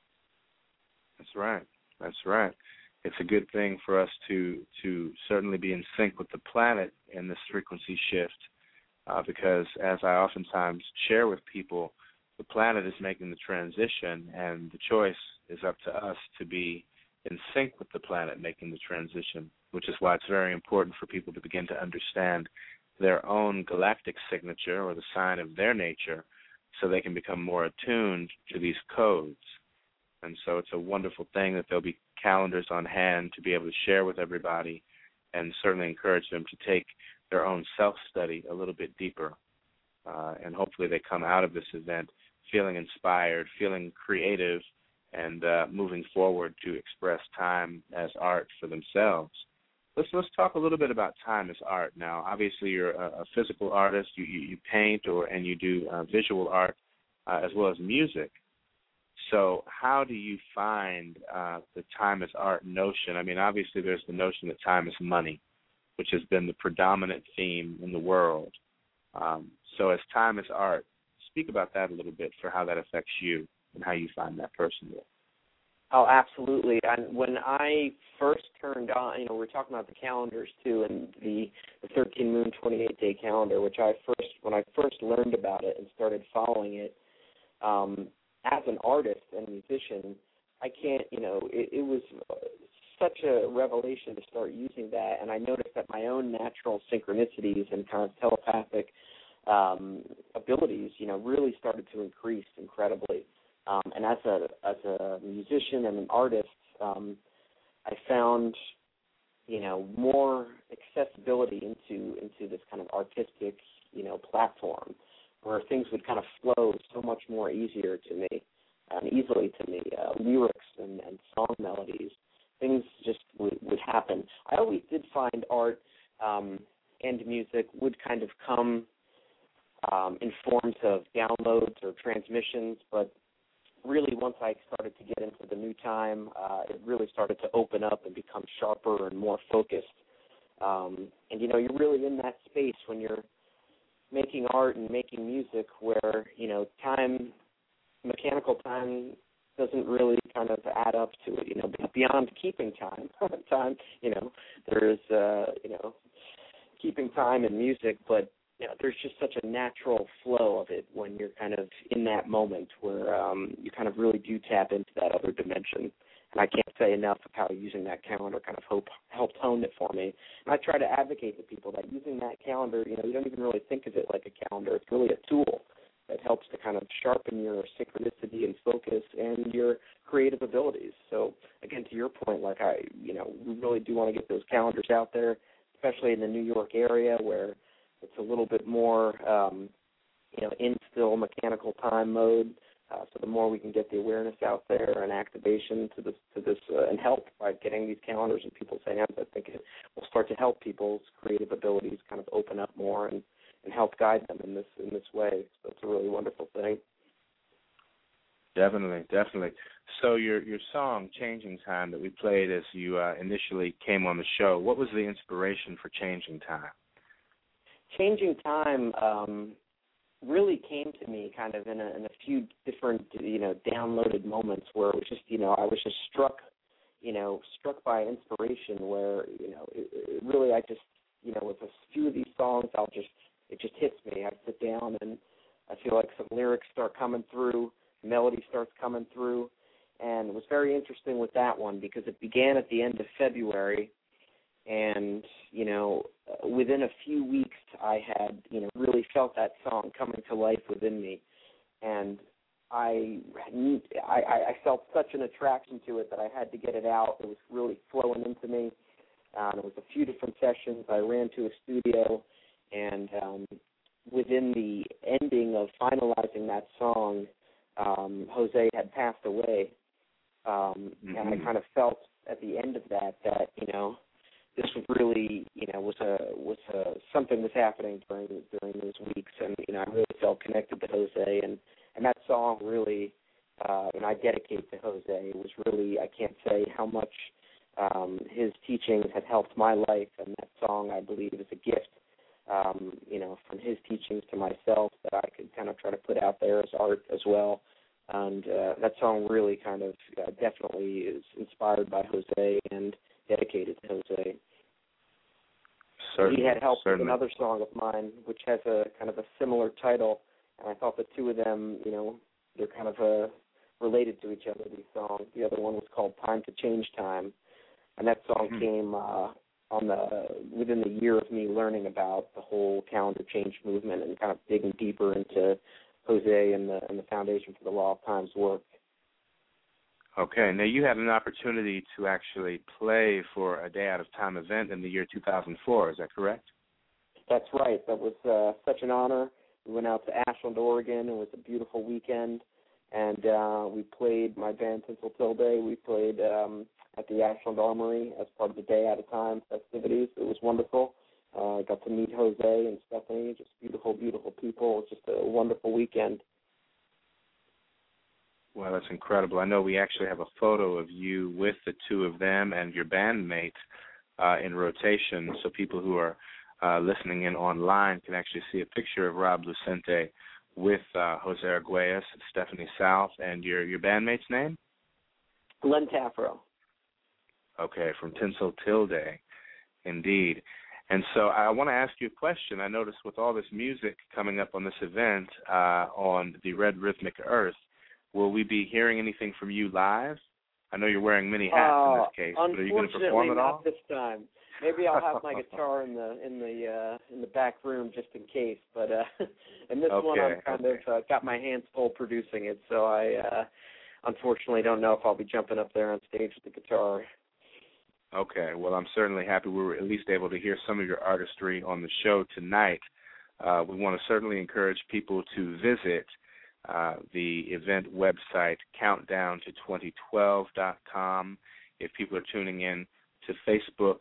That's right. That's right. It's a good thing for us to to certainly be in sync with the planet in this frequency shift, uh, because as I oftentimes share with people, the planet is making the transition, and the choice is up to us to be in sync with the planet making the transition, which is why it's very important for people to begin to understand their own galactic signature or the sign of their nature so they can become more attuned to these codes. And so it's a wonderful thing that there'll be calendars on hand to be able to share with everybody, and certainly encourage them to take their own self-study a little bit deeper. Uh, and hopefully they come out of this event feeling inspired, feeling creative, and uh, moving forward to express time as art for themselves. Let's let's talk a little bit about time as art now. Obviously, you're a, a physical artist. You, you, you paint or and you do uh, visual art uh, as well as music. So how do you find uh, the time as art notion? I mean, obviously there's the notion that time is money, which has been the predominant theme in the world. Um, so as time as art, speak about that a little bit for how that affects you and how you find that personally. Oh, absolutely. And when I first turned on, you know, we we're talking about the calendars too, and the, the thirteen moon, twenty-eight day calendar, which I first, when I first learned about it and started following it, um, as an artist and musician, I can't, you know, it, it was such a revelation to start using that, and I noticed that my own natural synchronicities and kind of telepathic um, abilities, you know, really started to increase incredibly. Um, and as a as a musician and an artist, um, I found, you know, more accessibility into into this kind of artistic, you know, platform where things would kind of flow so much more easier to me and easily to me. Uh, lyrics and, and song melodies, things just would, would happen. I always did find art um, and music would kind of come um, in forms of downloads or transmissions, but really once I started to get into the new time, uh, it really started to open up and become sharper and more focused. Um, and, you know, you're really in that space when you're making art and making music where, you know, time, mechanical time doesn't really kind of add up to it, you know, beyond keeping time. time, you know, there's, uh, you know, keeping time in music, but, you know, there's just such a natural flow of it when you're kind of in that moment where um, you kind of really do tap into that other dimension. And I can't say enough of how using that calendar kind of hope, helped hone it for me. And I try to advocate to people that using that calendar, you know, you don't even really think of it like a calendar. It's really a tool that helps to kind of sharpen your synchronicity and focus and your creative abilities. So, again, to your point, like I, you know, we really do want to get those calendars out there, especially in the New York area where it's a little bit more, um, you know, in still mechanical time mode. Uh, so the more we can get the awareness out there and activation to this, to this, uh, and help by getting these calendars in people's hands, I think it will start to help people's creative abilities kind of open up more and, and help guide them in this in this way. So it's a really wonderful thing. Definitely, definitely. So your your song "Changing Time" that we played as you uh, initially came on the show, what was the inspiration for "Changing Time"? Changing Time. Um, really came to me kind of in a, in a few different, you know, downloaded moments where it was just, you know, I was just struck, you know, struck by inspiration where, you know, it, it really I just, you know, with a few of these songs, I'll just, it just hits me. I sit down and I feel like some lyrics start coming through, melody starts coming through, and it was very interesting with that one because it began at the end of February. And, you know, within a few weeks, I had, you know, really felt that song coming to life within me. And I, I I felt such an attraction to it that I had to get it out. It was really flowing into me. Um, it was a few different sessions. I ran to a studio, and um, within the ending of finalizing that song, um, Jose had passed away, um, mm-hmm. and I kind of felt at the end of that that you know this was really you know was a was a something was happening during during those weeks, and you know I really felt connected to Jose, and and that song really, uh, and I dedicate to Jose. It was really I can't say how much. Um, his teachings had helped my life, and that song, I believe, is a gift, um, you know, from his teachings to myself that I could kind of try to put out there as art as well. And uh, that song really kind of uh, definitely is inspired by Jose and dedicated to Jose. Certainly, he had helped certainly. with another song of mine, which has a kind of a similar title, and I thought the two of them, you know, they're kind of uh, related to each other, these songs. The other one was called Time to Change Time. And that song mm-hmm. came uh, on the within the year of me learning about the whole calendar change movement and kind of digging deeper into Jose and the and the Foundation for the Law of Time's work. Okay. Now you had an opportunity to actually play for a Day Out of Time event in the year two thousand four. Is that correct? That's right. That was uh, such an honor. We went out to Ashland, Oregon. It was a beautiful weekend, and uh, we played my band Tinsel Tilde. We played. Um, at the Ashland Armory as part of the Day Out of Time festivities. It was wonderful. Uh, I got to meet Jose and Stephanie, just beautiful, beautiful people. It was just a wonderful weekend. Well, that's incredible. I know we actually have a photo of you with the two of them and your bandmate uh, in rotation, so people who are uh, listening in online can actually see a picture of Rob Lucente with uh, Jose Arguelles, Stephanie South, and your, your bandmate's name? Glenn Tafro. Okay, from Tinsel Tilde, indeed. And so I want to ask you a question. I noticed with all this music coming up on this event uh, on the Red Rhythmic Earth, will we be hearing anything from you live? I know you're wearing many hats uh, in this case, but are you going to perform at all? Unfortunately, not this time. Maybe I'll have my guitar in the in the uh, in the back room just in case. But uh, in this okay, one, I've kind okay. of uh, got my hands full producing it, so I uh, unfortunately don't know if I'll be jumping up there on stage with the guitar. Okay, well, I'm certainly happy we were at least able to hear some of your artistry on the show tonight. Uh, we want to certainly encourage people to visit uh, the event website, countdown to twenty twelve dot com. If people are tuning in to Facebook,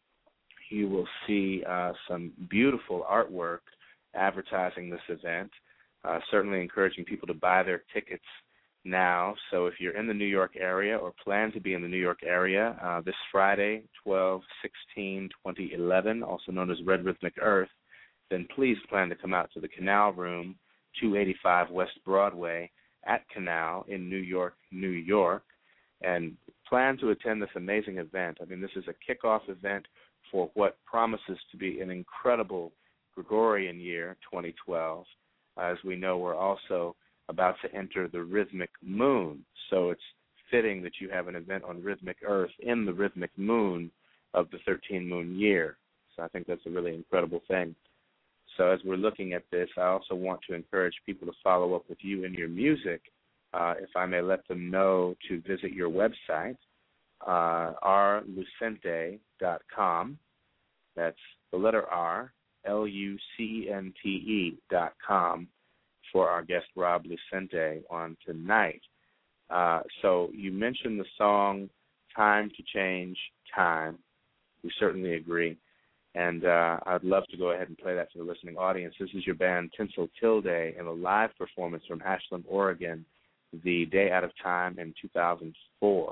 you will see uh, some beautiful artwork advertising this event, uh, certainly encouraging people to buy their tickets now. So if you're in the New York area or plan to be in the New York area uh, this Friday, twelve sixteen twenty eleven, also known as Red Rhythmic Earth, then please plan to come out to the Canal Room, two eighty-five West Broadway at Canal in New York, New York, and plan to attend this amazing event. I mean, this is a kickoff event for what promises to be an incredible Gregorian year, twenty twelve. As we know, we're also about to enter the rhythmic moon, so it's fitting that you have an event on Rhythmic Earth in the rhythmic moon of the thirteen-moon year. So I think that's a really incredible thing. So as we're looking at this, I also want to encourage people to follow up with you and your music. Uh, if I may let them know to visit your website, uh, r lucente dot com. That's the letter R, L U C E N T E dot com. For our guest Rob Lucente on tonight. Uh, so you mentioned the song Time to Change Time. We certainly agree. And uh, I'd love to go ahead and play that for the listening audience. This is your band Tinsel Tilde in a live performance from Ashland, Oregon, the Day Out of Time in two thousand four.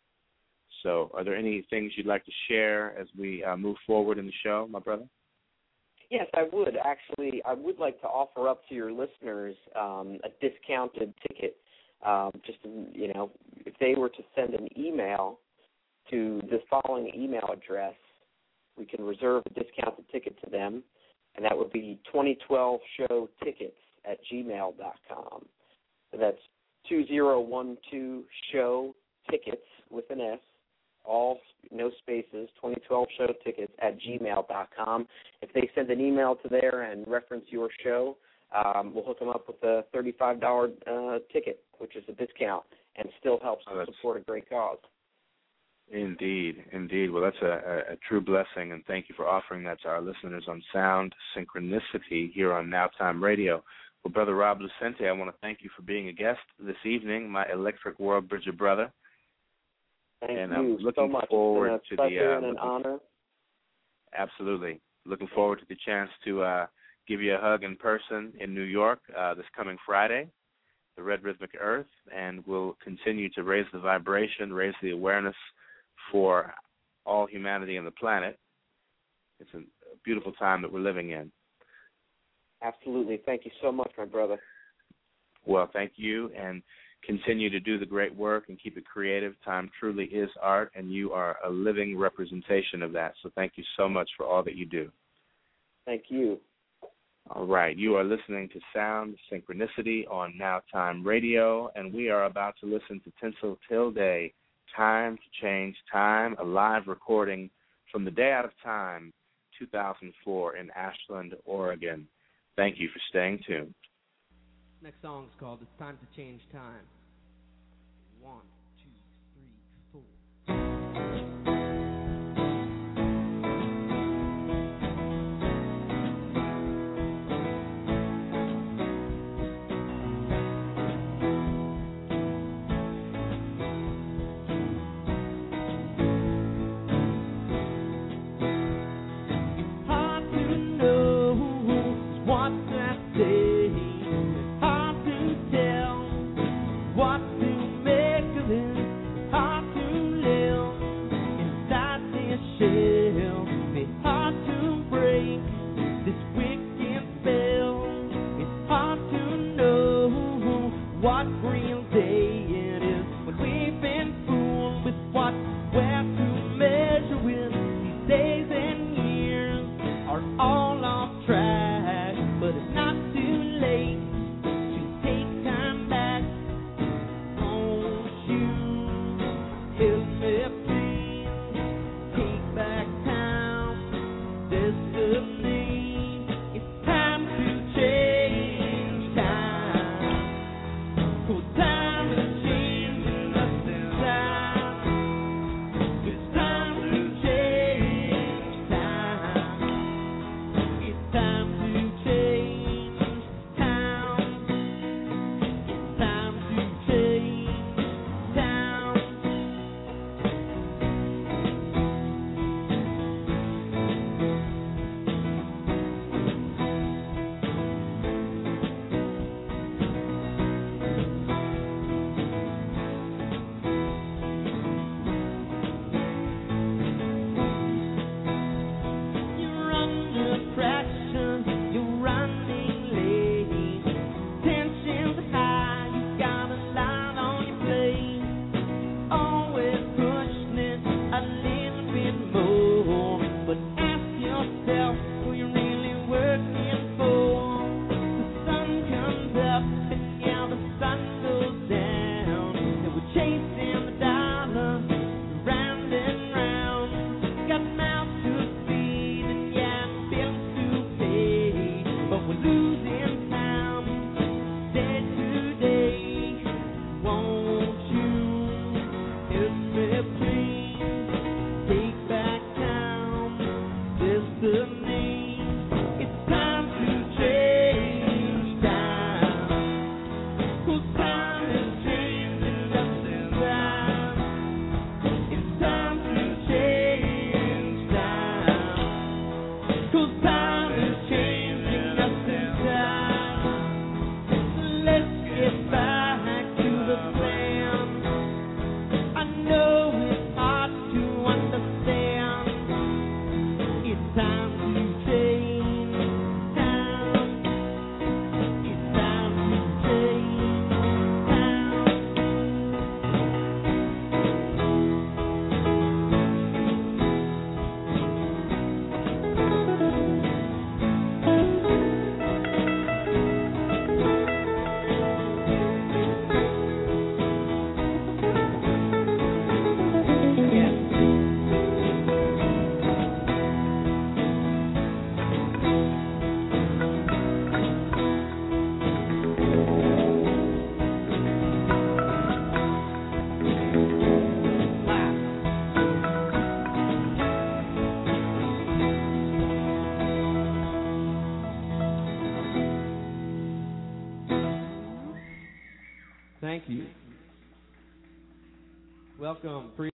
So are there any things you'd like to share as we uh, move forward in the show, my brother? Yes, I would. Actually, I would like to offer up to your listeners um, a discounted ticket. Um, just, you know, if they were to send an email to the following email address, we can reserve a discounted ticket to them, and that would be twenty twelve show tickets at gmail dot com. So that's two zero one two show tickets with an S, all no spaces, twenty twelve show tickets at gmail dot com. If they send an email to there and reference your show, um, we'll hook them up with a thirty-five dollars uh, ticket, which is a discount, and still helps Oh, support a great cause. Indeed, indeed. Well, that's a, a, a true blessing, and thank you for offering that to our listeners on Sound Synchronicity here on Now Time Radio. Well, Brother Rob Lucente, I want to thank you for being a guest this evening, my Electric World Bridger brother. Thank and you I'm looking so much. forward it's been to a the pleasure uh, and an looking, honor. Absolutely. Looking forward to the chance to uh, give you a hug in person in New York uh, this coming Friday, the Red Rhythmic Earth, and we'll continue to raise the vibration, raise the awareness for all humanity on the planet. It's a beautiful time that we're living in. Absolutely. Thank you so much, my brother. Well, thank you, and continue to do the great work and keep it creative. Time truly is art, and you are a living representation of that. So thank you so much for all that you do. Thank you. All right. You are listening to Sound Synchronicity on Now Time Radio, and we are about to listen to Tinsel Tilde, Time to Change Time, a live recording from the Day Out of Time, two thousand four in Ashland, Oregon. Thank you for staying tuned. Next song is called It's Time to Change Time. One, two, three, four. Back welcome. Pre-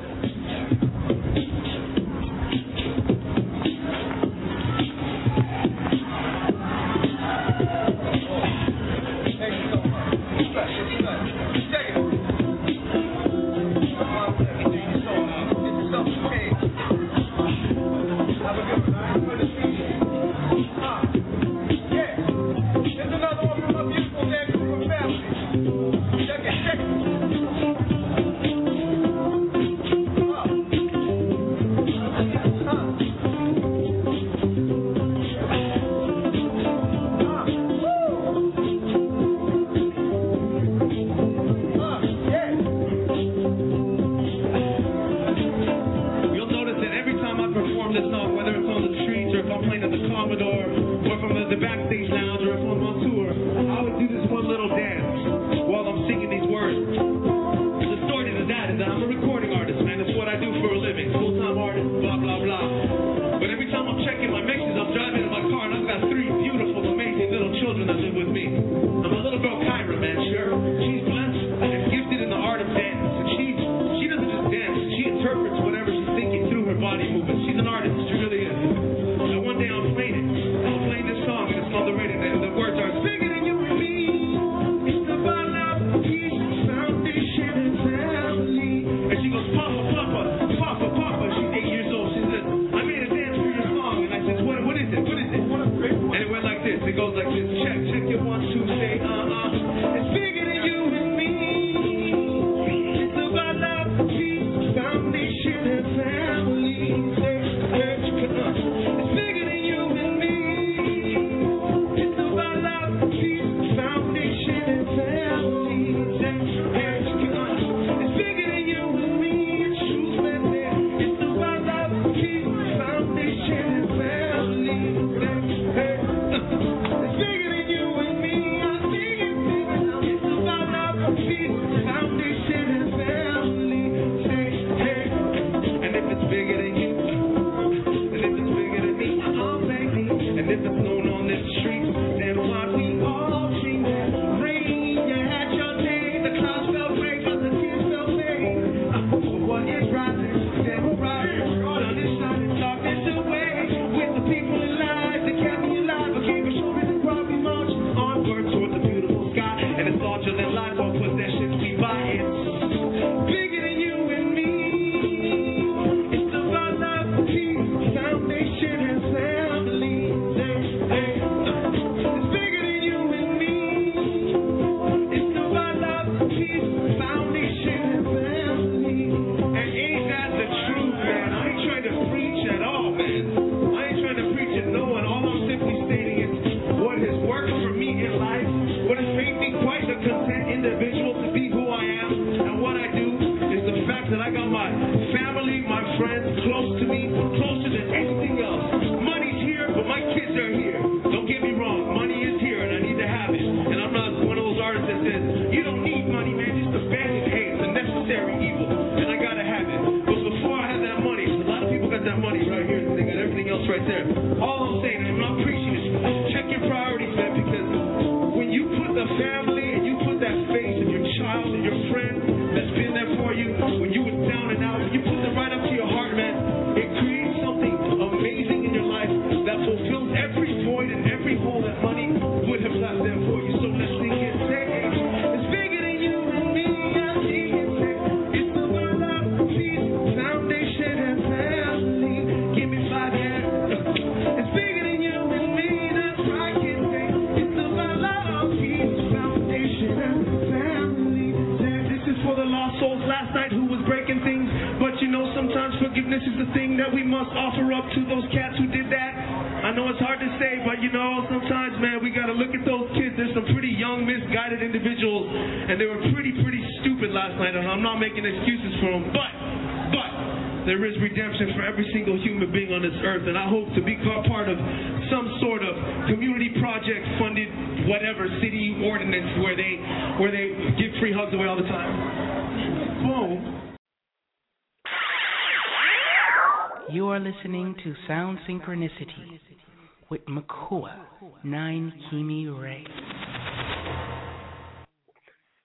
You are listening to Sound Synchronicity with Makua, nine Kimi Ray.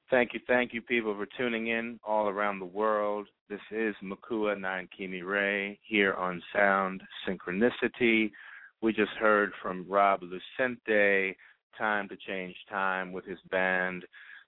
Thank you, thank you, people, for tuning in all around the world. This is Makua nine Kimi Ray here on Sound Synchronicity. We just heard from Rob Lucente, Time to Change Time, with his band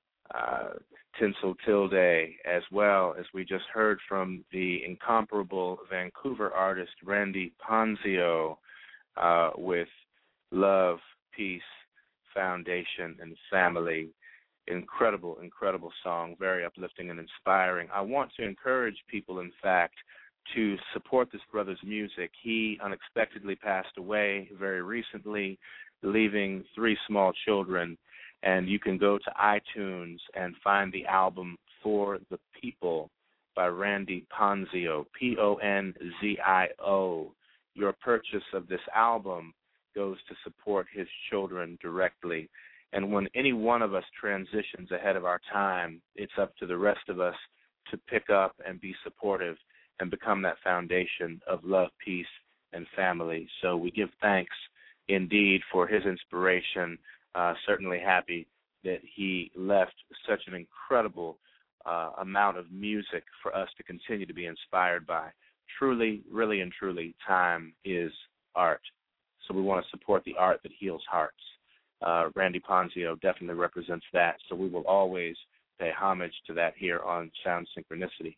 uh, Tinsel Tilde, as well as we just heard from the incomparable Vancouver artist Randy Ponzio uh, with Love, Peace, Foundation, and Family. Incredible, incredible song, very uplifting and inspiring. I want to encourage people, in fact, to support this brother's music. He unexpectedly passed away very recently, leaving three small children, and you can go to iTunes and find the album For the People by Randy Ponzio, P O N Z I O. Your purchase of this album goes to support his children directly. And when any one of us transitions ahead of our time, it's up to the rest of us to pick up and be supportive and become that foundation of love, peace, and family. So we give thanks indeed for his inspiration. Uh, certainly happy that he left such an incredible uh, amount of music for us to continue to be inspired by. Truly, really and truly, time is art. So we want to support the art that heals hearts. Uh, Randy Ponzio definitely represents that, so we will always pay homage to that here on Sound Synchronicity.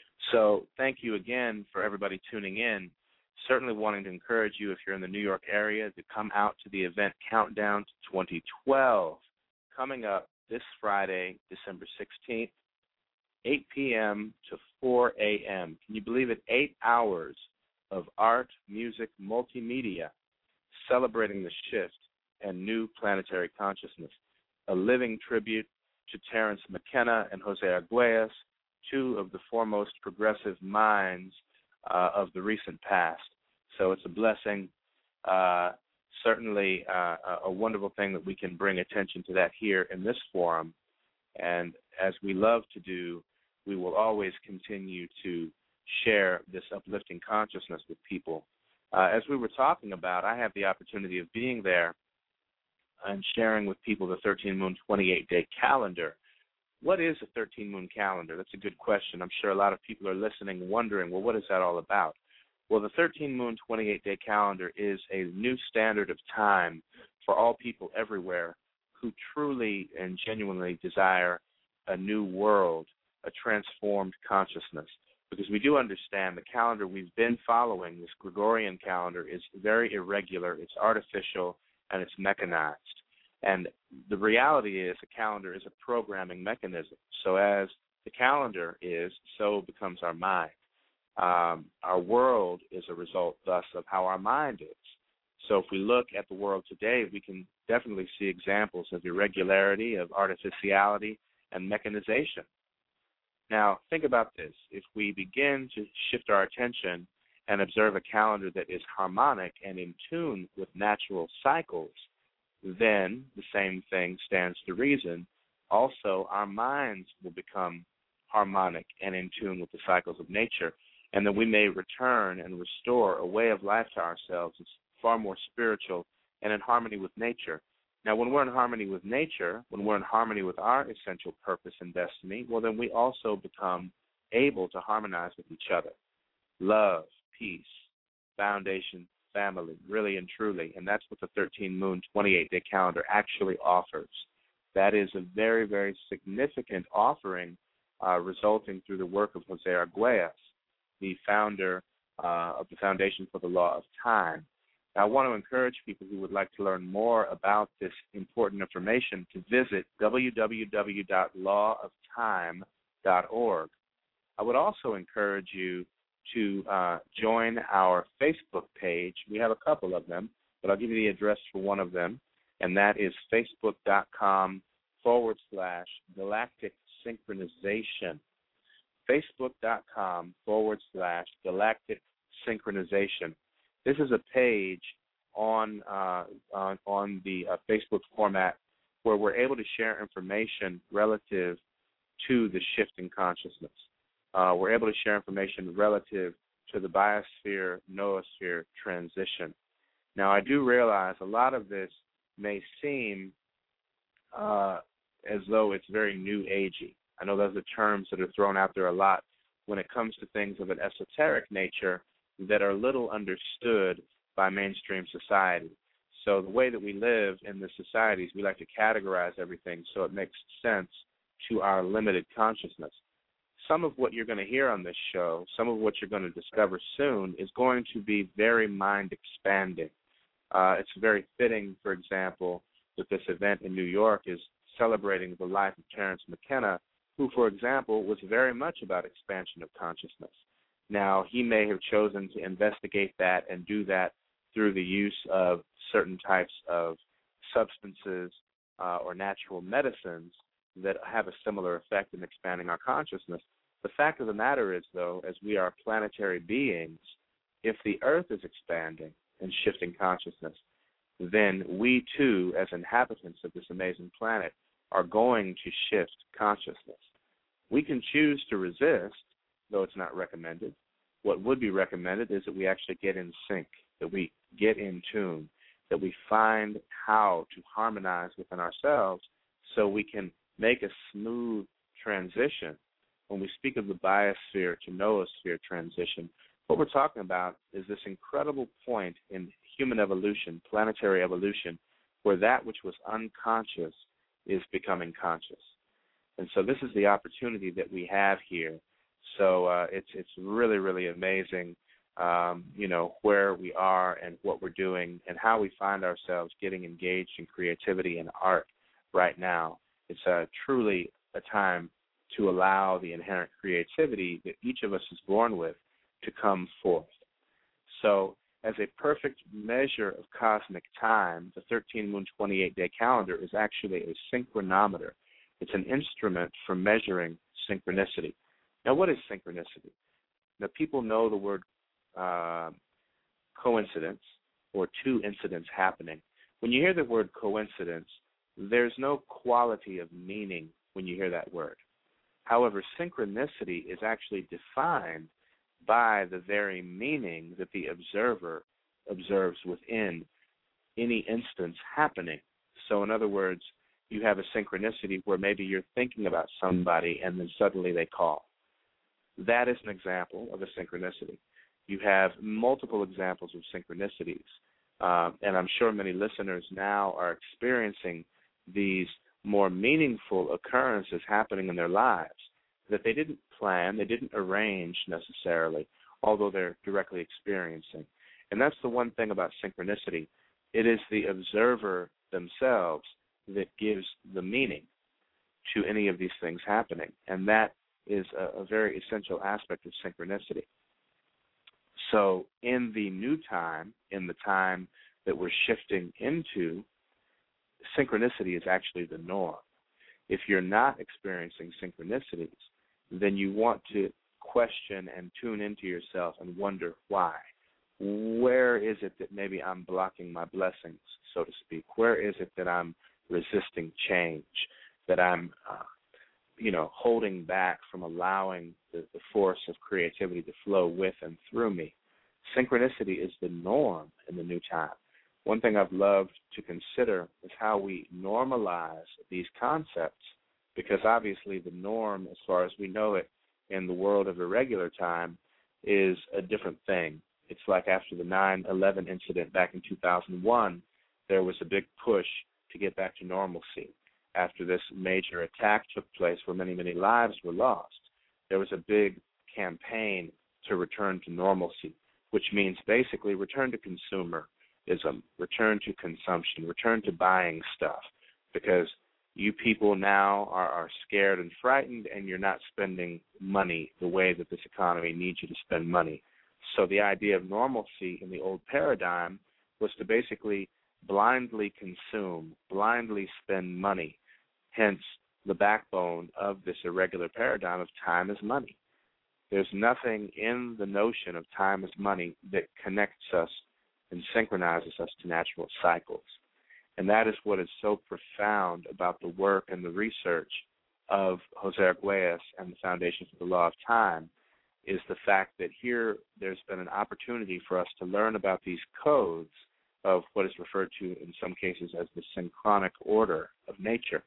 So thank you again for everybody tuning in. Certainly wanting to encourage you, if you're in the New York area, to come out to the event Countdown to twenty twelve, coming up this Friday, December sixteenth, eight p.m. to four a.m. Can you believe it? Eight hours of art, music, multimedia, celebrating the shift and new planetary consciousness, a living tribute to Terence McKenna and Jose Arguelles, two of the foremost progressive minds uh, of the recent past. So it's a blessing, uh, certainly uh, a wonderful thing that we can bring attention to that here in this forum. And as we love to do, we will always continue to share this uplifting consciousness with people. Uh, as we were talking about, I have the opportunity of being there and sharing with people the thirteen moon twenty-eight day calendar. What is a thirteen moon calendar? That's a good question. I'm sure a lot of people are listening wondering, well, what is that all about? Well, the thirteen moon twenty-eight day calendar is a new standard of time for all people everywhere who truly and genuinely desire a new world, a transformed consciousness. Because we do understand the calendar we've been following, this Gregorian calendar, is very irregular, it's artificial, and it's mechanized. And the reality is a calendar is a programming mechanism. So as the calendar is, so becomes our mind. Um, our world is a result, thus, of how our mind is. So if we look at the world today, we can definitely see examples of irregularity, of artificiality, and mechanization. Now, think about this. If we begin to shift our attention and observe a calendar that is harmonic and in tune with natural cycles, then the same thing stands to reason. Also, our minds will become harmonic and in tune with the cycles of nature, and then we may return and restore a way of life to ourselves that's far more spiritual and in harmony with nature. Now, when we're in harmony with nature, when we're in harmony with our essential purpose and destiny, well, then we also become able to harmonize with each other. Love, peace, foundation, family, really and truly, and that's what the thirteen moon twenty-eight day calendar actually offers. That is a very, very significant offering uh, resulting through the work of Jose Arguelles, the founder uh, of the Foundation for the Law of Time. Now, I want to encourage people who would like to learn more about this important information to visit w w w dot law of time dot org. I would also encourage you to uh, join our Facebook page. We have a couple of them, but I'll give you the address for one of them, and that is facebook.com forward slash galactic synchronization. Facebook.com forward slash galactic synchronization. This is a page on uh, on, on the uh, Facebook format where we're able to share information relative to the shift in consciousness. Uh, we're able to share information relative to the biosphere-noosphere transition. Now, I do realize a lot of this may seem uh, as though it's very new agey. I know those are terms that are thrown out there a lot when it comes to things of an esoteric nature that are little understood by mainstream society. So the way that we live in the societies, we like to categorize everything so it makes sense to our limited consciousness. Some of what you're going to hear on this show, some of what you're going to discover soon, is going to be very mind-expanding. Uh, it's very fitting, for example, that this event in New York is celebrating the life of Terence McKenna, who, for example, was very much about expansion of consciousness. Now, he may have chosen to investigate that and do that through the use of certain types of substances uh, or natural medicines that have a similar effect in expanding our consciousness. The fact of the matter is, though, as we are planetary beings, if the Earth is expanding and shifting consciousness, then we, too, as inhabitants of this amazing planet, are going to shift consciousness. We can choose to resist, though it's not recommended. What would be recommended is that we actually get in sync, that we get in tune, that we find how to harmonize within ourselves so we can make a smooth transition. When we speak of the biosphere to noosphere transition, what we're talking about is this incredible point in human evolution, planetary evolution, where that which was unconscious is becoming conscious. And so this is the opportunity that we have here. So uh, it's it's really, really amazing, um, you know, where we are and what we're doing and how we find ourselves getting engaged in creativity and art right now. It's uh, truly a time to allow the inherent creativity that each of us is born with to come forth. So as a perfect measure of cosmic time, the thirteen-moon, twenty-eight-day calendar is actually a synchronometer. It's an instrument for measuring synchronicity. Now, what is synchronicity? Now, people know the word uh, coincidence or two incidents happening. When you hear the word coincidence, there's no quality of meaning when you hear that word. However, synchronicity is actually defined by the very meaning that the observer observes within any instance happening. So, in other words, you have a synchronicity where maybe you're thinking about somebody and then suddenly they call. That is an example of a synchronicity. You have multiple examples of synchronicities, uh, and I'm sure many listeners now are experiencing these more meaningful occurrences happening in their lives that they didn't plan, they didn't arrange necessarily, although they're directly experiencing. And that's the one thing about synchronicity. It is the observer themselves that gives the meaning to any of these things happening, and that is a, a very essential aspect of synchronicity. So in the new time, in the time that we're shifting into, synchronicity is actually the norm. If you're not experiencing synchronicities, then you want to question and tune into yourself and wonder why. Where is it that maybe I'm blocking my blessings, so to speak? Where is it that I'm resisting change, that I'm uh, you know, holding back from allowing the, the force of creativity to flow with and through me? Synchronicity is the norm in the new time. One thing I've loved to consider is how we normalize these concepts, because obviously the norm, as far as we know it in the world of irregular time, is a different thing. It's like after the nine eleven incident back in two thousand one, there was a big push to get back to normalcy. After this major attack took place where many, many lives were lost, there was a big campaign to return to normalcy, which means basically return to consumerism, return to consumption, return to buying stuff, because you people now are, are scared and frightened, and you're not spending money the way that this economy needs you to spend money. So the idea of normalcy in the old paradigm was to basically blindly consume, blindly spend money, hence the backbone of this irregular paradigm of time is money. There's nothing in the notion of time is money that connects us and synchronizes us to natural cycles. And that is what is so profound about the work and the research of Jose Arguelles and the Foundation for the Law of Time, is the fact that here there's been an opportunity for us to learn about these codes of what is referred to in some cases as the synchronic order of nature.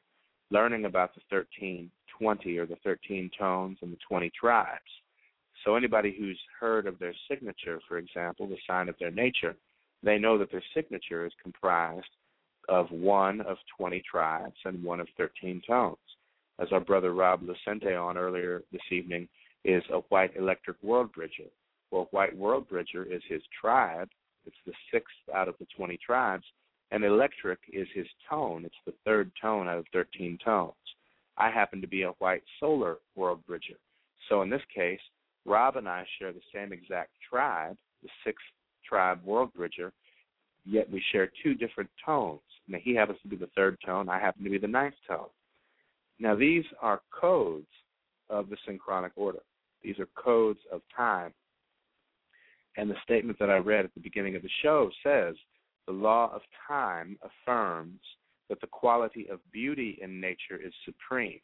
learning about the thirteen twenty or the thirteen tones and the twenty tribes. So anybody who's heard of their signature, for example, the sign of their nature, they know that their signature is comprised of one of twenty tribes and one of thirteen tones. As our brother Rob Lucente on earlier this evening is a white electric world bridger. Well, white world bridger is his tribe. It's the sixth out of the twenty tribes. And electric is his tone. It's the third tone out of thirteen tones. I happen to be a white solar world bridger. So in this case, Rob and I share the same exact tribe, the sixth tribe world bridger, yet we share two different tones. Now, he happens to be the third tone. I happen to be the ninth tone. Now, these are codes of the synchronic order. These are codes of time. And the statement that I read at the beginning of the show says, the law of time affirms that the quality of beauty in nature is supreme.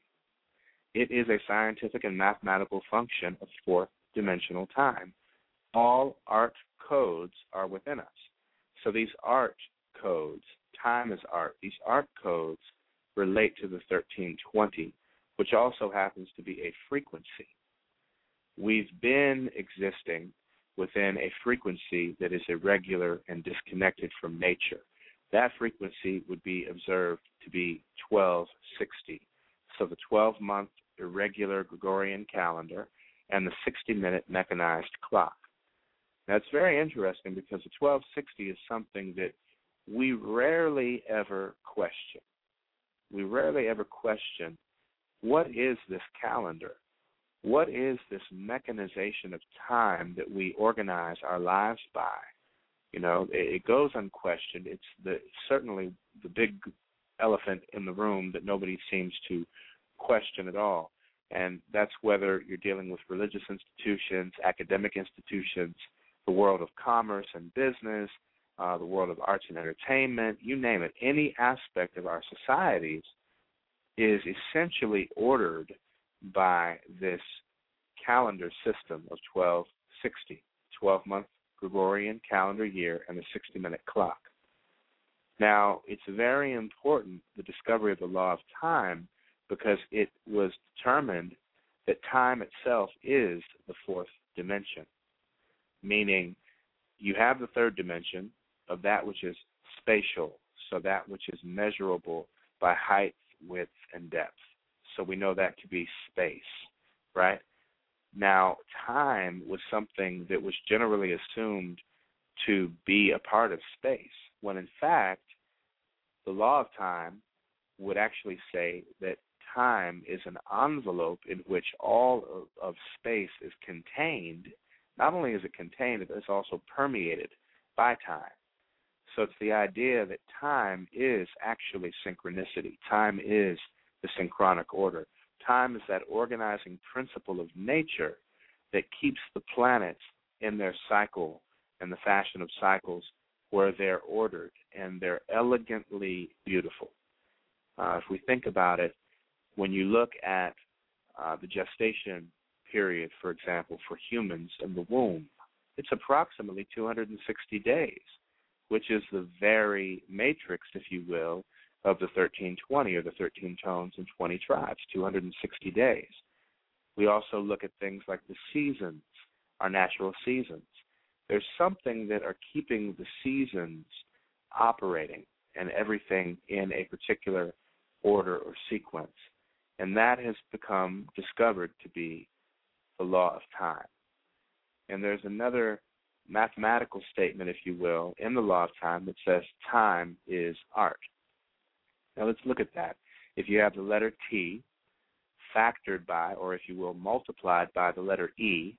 It is a scientific and mathematical function of fourth-dimensional time. All art codes are within us. So these art codes, time is art, these art codes relate to the thirteen twenty, which also happens to be a frequency. We've been existing within a frequency that is irregular and disconnected from nature. That frequency would be observed to be twelve sixty. So the twelve-month irregular Gregorian calendar and the sixty-minute mechanized clock. Now, it's very interesting because the twelve sixty is something that we rarely ever question. We rarely ever question, what is this calendar? What is this mechanization of time that we organize our lives by? You know, it, it goes unquestioned. It's the certainly the big elephant in the room that nobody seems to question at all. And that's whether you're dealing with religious institutions, academic institutions, the world of commerce and business, uh, the world of arts and entertainment, you name it. Any aspect of our societies is essentially ordered by this calendar system of twelve sixty, twelve-month Gregorian calendar year and a sixty-minute clock. Now, it's very important, the discovery of the law of time, because it was determined that time itself is the fourth dimension, meaning you have the third dimension of that which is spatial, so that which is measurable by height, width, and depth. So we know that to be space, right? Now, time was something that was generally assumed to be a part of space, when in fact, the law of time would actually say that time is an envelope in which all of, of space is contained. Not only is it contained, but it's also permeated by time. So it's the idea that time is actually synchronicity. Time is the synchronic order. Time is that organizing principle of nature that keeps the planets in their cycle and the fashion of cycles where they're ordered and they're elegantly beautiful. Uh, if we think about it, when you look at uh, the gestation period, for example, for humans in the womb, it's approximately two hundred sixty days, which is the very matrix, if you will, of the thirteen twenty or the thirteen tones and twenty tribes, two hundred sixty days. We also look at things like the seasons, our natural seasons. There's something that are keeping the seasons operating and everything in a particular order or sequence. And that has become discovered to be the law of time. And there's another mathematical statement, if you will, in the law of time that says time is art. Now let's look at that. If you have the letter T factored by, or if you will, multiplied by the letter E,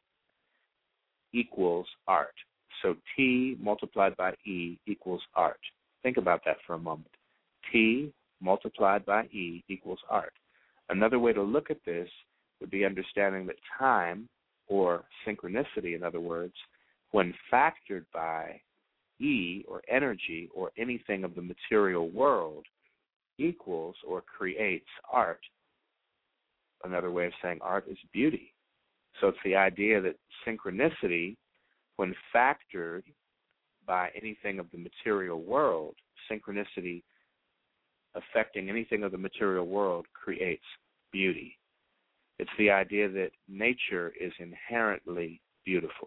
equals art. So T multiplied by E equals art. Think about that for a moment. T multiplied by E equals art. Another way to look at this would be understanding that time, or synchronicity, in other words, when factored by E, or energy, or anything of the material world, equals or creates art. Another way of saying art is beauty. So it's the idea that synchronicity, when factored by anything of the material world, synchronicity affecting anything of the material world creates beauty. It's the idea that nature is inherently beautiful.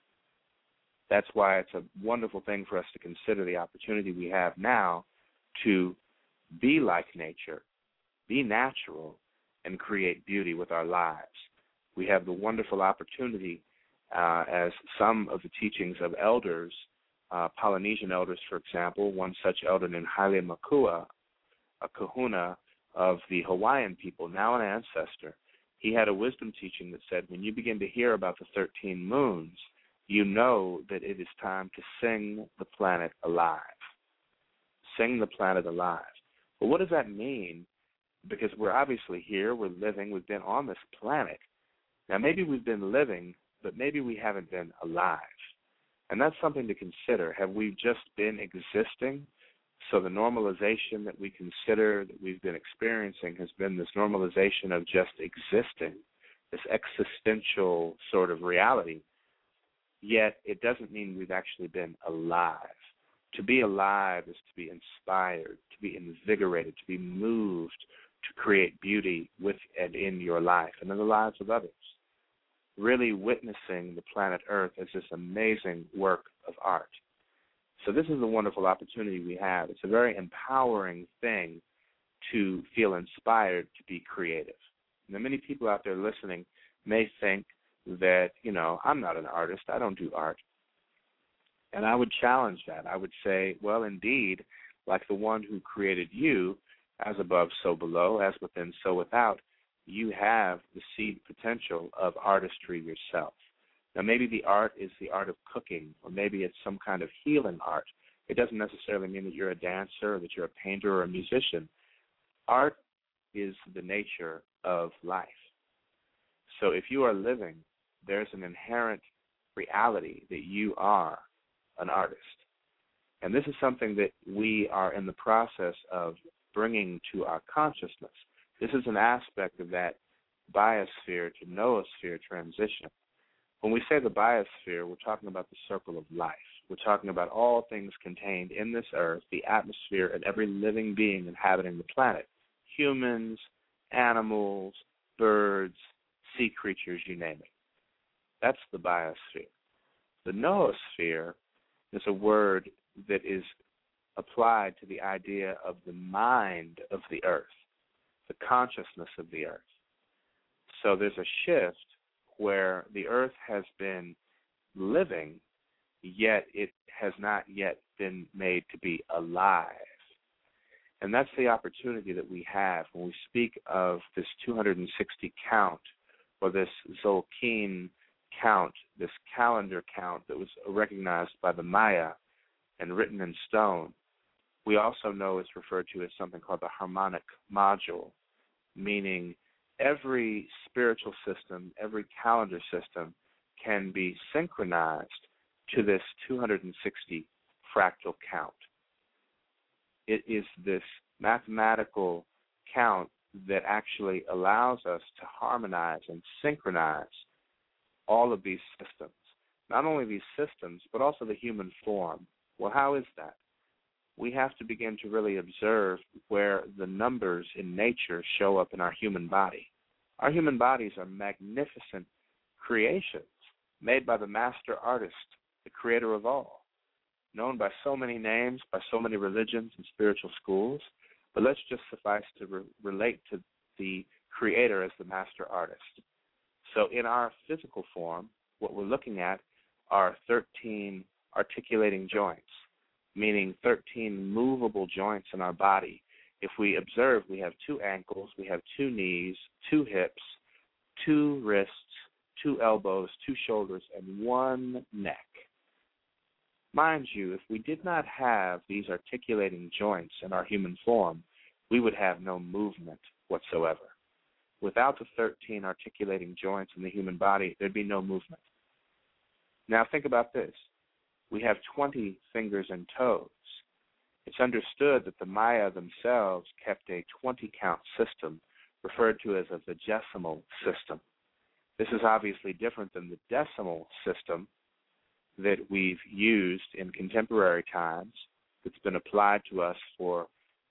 That's why it's a wonderful thing for us to consider the opportunity we have now to be like nature, be natural, and create beauty with our lives. We have the wonderful opportunity, uh, as some of the teachings of elders, uh, Polynesian elders, for example, one such elder named Haile Makua, a kahuna of the Hawaiian people, now an ancestor, he had a wisdom teaching that said, when you begin to hear about the thirteen moons, you know that it is time to sing the planet alive. Sing the planet alive. But what does that mean? Because we're obviously here, we're living, we've been on this planet. Now, maybe we've been living, but maybe we haven't been alive. And that's something to consider. Have we just been existing? So the normalization that we consider that we've been experiencing has been this normalization of just existing, this existential sort of reality. Yet it doesn't mean we've actually been alive. To be alive is to be inspired, to be invigorated, to be moved, to create beauty with and in your life and in the lives of others. Really witnessing the planet Earth as this amazing work of art. So this is a wonderful opportunity we have. It's a very empowering thing to feel inspired to be creative. Now, many people out there listening may think that, you know, I'm not an artist. I don't do art. And I would challenge that. I would say, well, indeed, like the one who created you, as above, so below, as within, so without, you have the seed potential of artistry yourself. Now, maybe the art is the art of cooking, or maybe it's some kind of healing art. It doesn't necessarily mean that you're a dancer or that you're a painter or a musician. Art is the nature of life. So if you are living, there's an inherent reality that you are an artist. And this is something that we are in the process of bringing to our consciousness. This is an aspect of that biosphere to noosphere transition. When we say the biosphere, we're talking about the circle of life. We're talking about all things contained in this earth, the atmosphere, and every living being inhabiting the planet. Humans, animals, birds, sea creatures, you name it. That's the biosphere. The noosphere is a word that is applied to the idea of the mind of the earth, the consciousness of the earth. So there's a shift where the earth has been living, yet it has not yet been made to be alive. And that's the opportunity that we have when we speak of this two hundred sixty count, or this Tzolk'in count, this calendar count that was recognized by the Maya and written in stone. We also know it's referred to as something called the harmonic module, meaning every spiritual system, every calendar system can be synchronized to this two hundred sixty fractal count. It is this mathematical count that actually allows us to harmonize and synchronize all of these systems. Not only these systems, but also the human form. Well, how is that? We have to begin to really observe where the numbers in nature show up in our human body. Our human bodies are magnificent creations made by the master artist, the creator of all, known by so many names, by so many religions and spiritual schools. But let's just suffice to re- relate to the creator as the master artist. So in our physical form, what we're looking at are thirteen articulating joints, meaning thirteen movable joints in our body. If we observe, we have two ankles, we have two knees, two hips, two wrists, two elbows, two shoulders, and one neck. Mind you, if we did not have these articulating joints in our human form, we would have no movement whatsoever. Without the thirteen articulating joints in the human body, there'd be no movement. Now think about this. We have twenty fingers and toes. It's understood that the Maya themselves kept a twenty-count system referred to as a vigesimal system. This is obviously different than the decimal system that we've used in contemporary times that's been applied to us for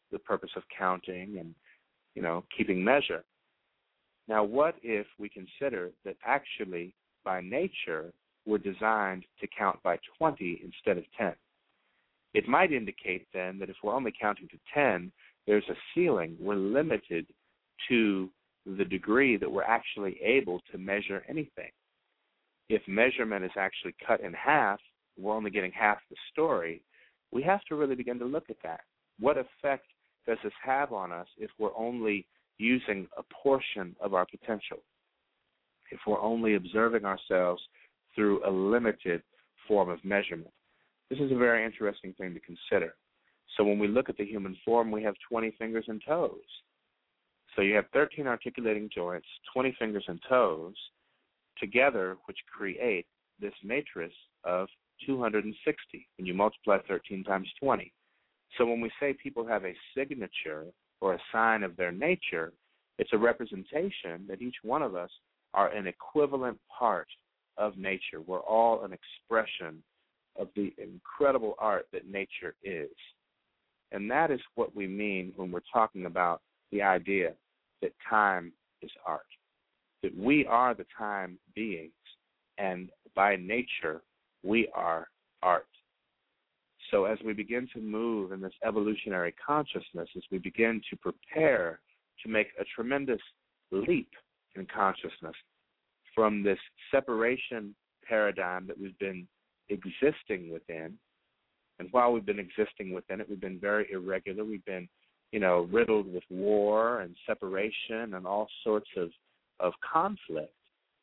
the purpose of counting and, you know, keeping measure. Now, what if we consider that actually, by nature, we're designed to count by twenty instead of ten? It might indicate then that if we're only counting to ten, there's a ceiling. We're limited to the degree that we're actually able to measure anything. If measurement is actually cut in half, we're only getting half the story. We have to really begin to look at that. What effect does this have on us if we're only using a portion of our potential? If we're only observing ourselves through a limited form of measurement? This is a very interesting thing to consider. So when we look at the human form, we have twenty fingers and toes. So you have thirteen articulating joints, twenty fingers and toes, together, which create this matrix of two hundred sixty, when you multiply thirteen times twenty. So when we say people have a signature or a sign of their nature, it's a representation that each one of us are an equivalent part of nature. We're all an expression of the incredible art that nature is. And that is what we mean when we're talking about the idea that time is art, that we are the time beings, and by nature, we are art. So as we begin to move in this evolutionary consciousness, as we begin to prepare to make a tremendous leap in consciousness from this separation paradigm that we've been existing within, and while we've been existing within it, we've been very irregular. We've been, you know, riddled with war and separation and all sorts of, of conflict.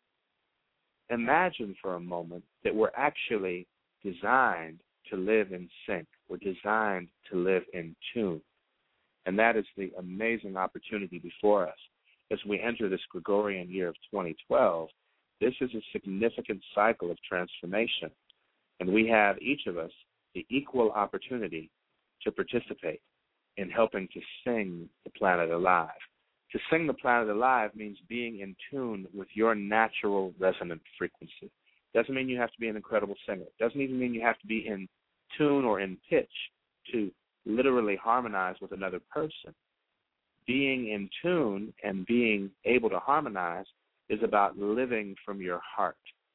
Imagine for a moment that we're actually designed to live in sync. We're designed to live in tune. And that is the amazing opportunity before us. As we enter this Gregorian year of twenty twelve, this is a significant cycle of transformation. And we have, each of us, the equal opportunity to participate in helping to sing the planet alive. To sing the planet alive means being in tune with your natural resonant frequency. Doesn't mean you have to be an incredible singer. Doesn't even mean you have to be in tune or in pitch to literally harmonize with another person. Being in tune and being able to harmonize is about living from your heart,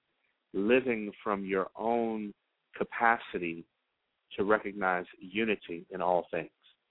living from your own capacity to recognize unity in all things.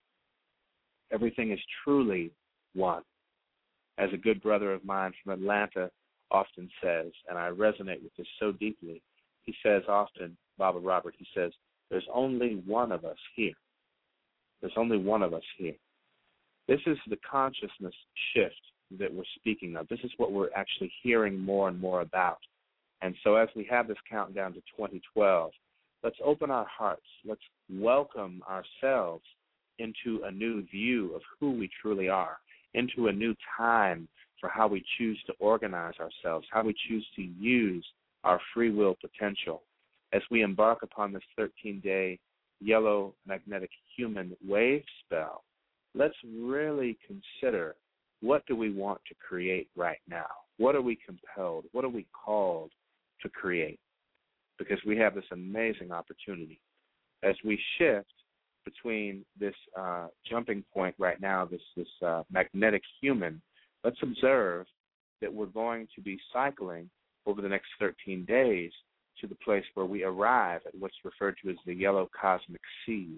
Everything is truly one. As a good brother of mine from Atlanta often says, and I resonate with this so deeply, he says often, Baba Robert, he says, there's only one of us here. There's only one of us here. This is the consciousness shift that we're speaking of. This is what we're actually hearing more and more about. And so as we have this countdown to twenty twelve, let's open our hearts. Let's welcome ourselves into a new view of who we truly are, into a new time for how we choose to organize ourselves, how we choose to use our free will potential. As we embark upon this thirteen-day yellow magnetic human wave spell, let's really consider, what do we want to create right now? What are we compelled? What are we called to create? Because we have this amazing opportunity. As we shift between this uh, jumping point right now, this, this uh, magnetic human, let's observe that we're going to be cycling over the next thirteen days to the place where we arrive at what's referred to as the yellow cosmic seed.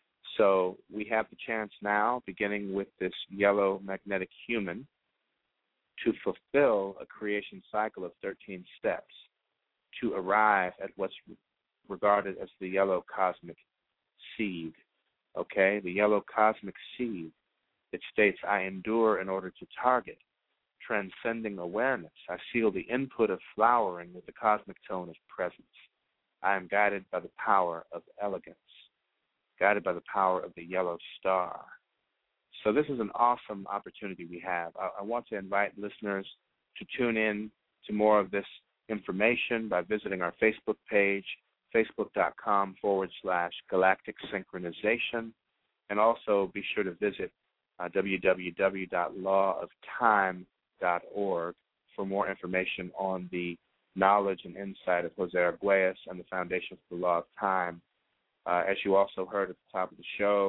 So we have the chance now, beginning with this yellow magnetic human, to fulfill a creation cycle of thirteen steps, to arrive at what's regarded as the yellow cosmic seed. Okay, the yellow cosmic seed, it states, I endure in order to target, transcending awareness. I seal the input of flowering with the cosmic tone of presence. I am guided by the power of elegance, guided by the power of the yellow star. So this is an awesome opportunity we have. I, I want to invite listeners to tune in to more of this information by visiting our Facebook page, facebook.com forward slash galactic synchronization, and also be sure to visit uh, w w w dot law of time dot org for more information on the knowledge and insight of Jose Arguelles and the Foundation for the Law of Time. Uh, as you also heard at the top of the show,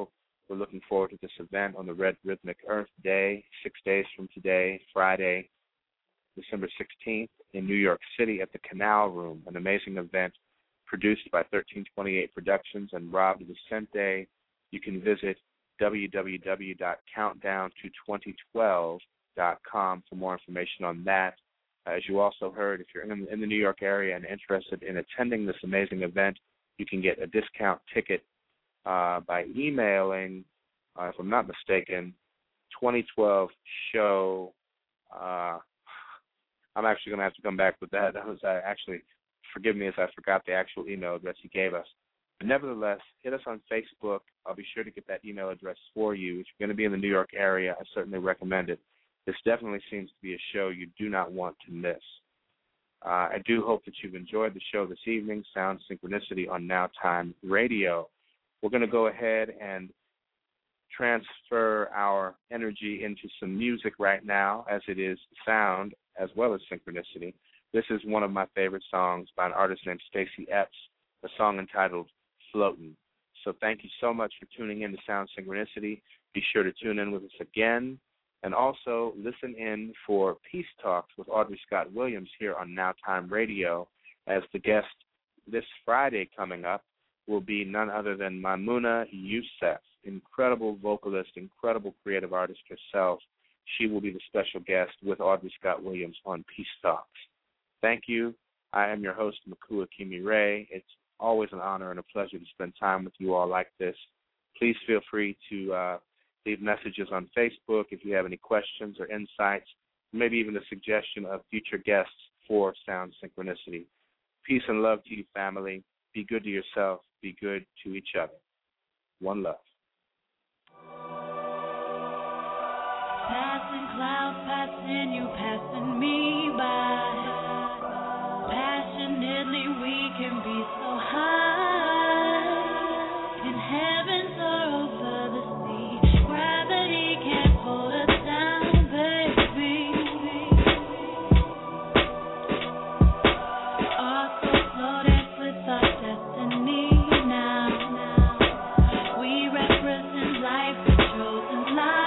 We're looking forward to this event on the Red Rhythmic Earth Day, six days from today, Friday, December sixteenth, in New York City at the Canal Room, an amazing event produced by thirteen twenty-eight Productions and Rob Vicente. You can visit w w w dot countdown to twenty twelve dot com for more information on that. As you also heard, if you're in, in the New York area and interested in attending this amazing event, you can get a discount ticket uh, by emailing, uh, if I'm not mistaken, twenty twelve show. Uh, I'm actually going to have to come back with that. That was uh, actually, forgive me as I forgot the actual email address he gave us. But nevertheless, hit us on Facebook. I'll be sure to get that email address for you. If you're going to be in the New York area, I certainly recommend it. This definitely seems to be a show you do not want to miss. Uh, I do hope that you've enjoyed the show this evening, Sound Synchronicity on Now Time Radio. We're going to go ahead and transfer our energy into some music right now, as it is sound as well as synchronicity. This is one of my favorite songs by an artist named Stacey Epps, a song entitled Floatin'. So thank you so much for tuning in to Sound Synchronicity. Be sure to tune in with us again. And also listen in for Peace Talks with Audrey Scott Williams here on Now Time Radio, as the guest this Friday coming up will be none other than Maimouna Youssef, incredible vocalist, incredible creative artist herself. She will be the special guest with Audrey Scott Williams on Peace Talks. Thank you. I am your host, Makua Kimi Ray. It's always an honor and a pleasure to spend time with you all like this. Please feel free to uh, leave messages on Facebook if you have any questions or insights, maybe even a suggestion of future guests for Sound Synchronicity. Peace and love to you, family. Be good to yourself. Be good to each other. One love. Passing clouds, passing you, passing me by. Passionately we can be so high. In heavens or over the sea. Gravity can't hold us down, baby. Our souls floating with our destiny now. We represent life, the chosen life.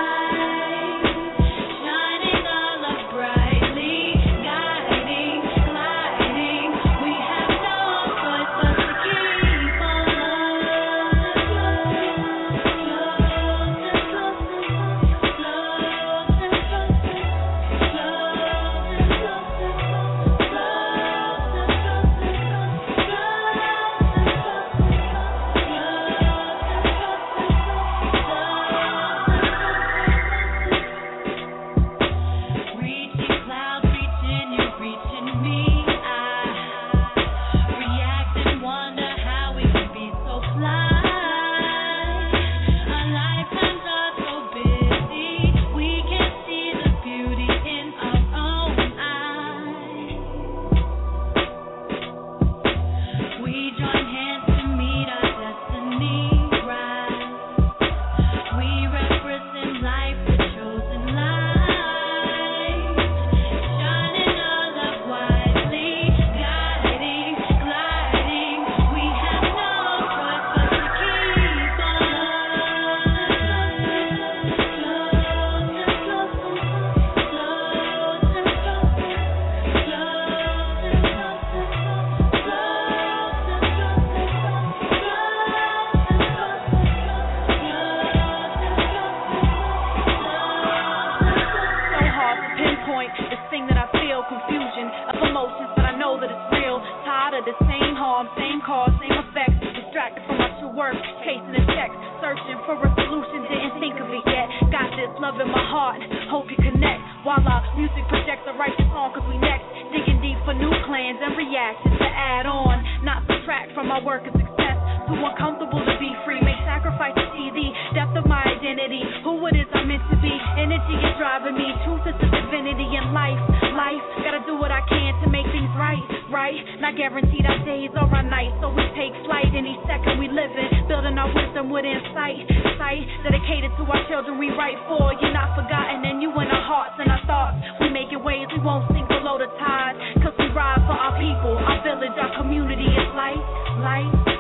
Dedicated to our children we write for. You're not forgotten and you in our hearts and our thoughts. We make it waves, we won't sink below the tide. Cause we ride for our people, our village, our community is light, light.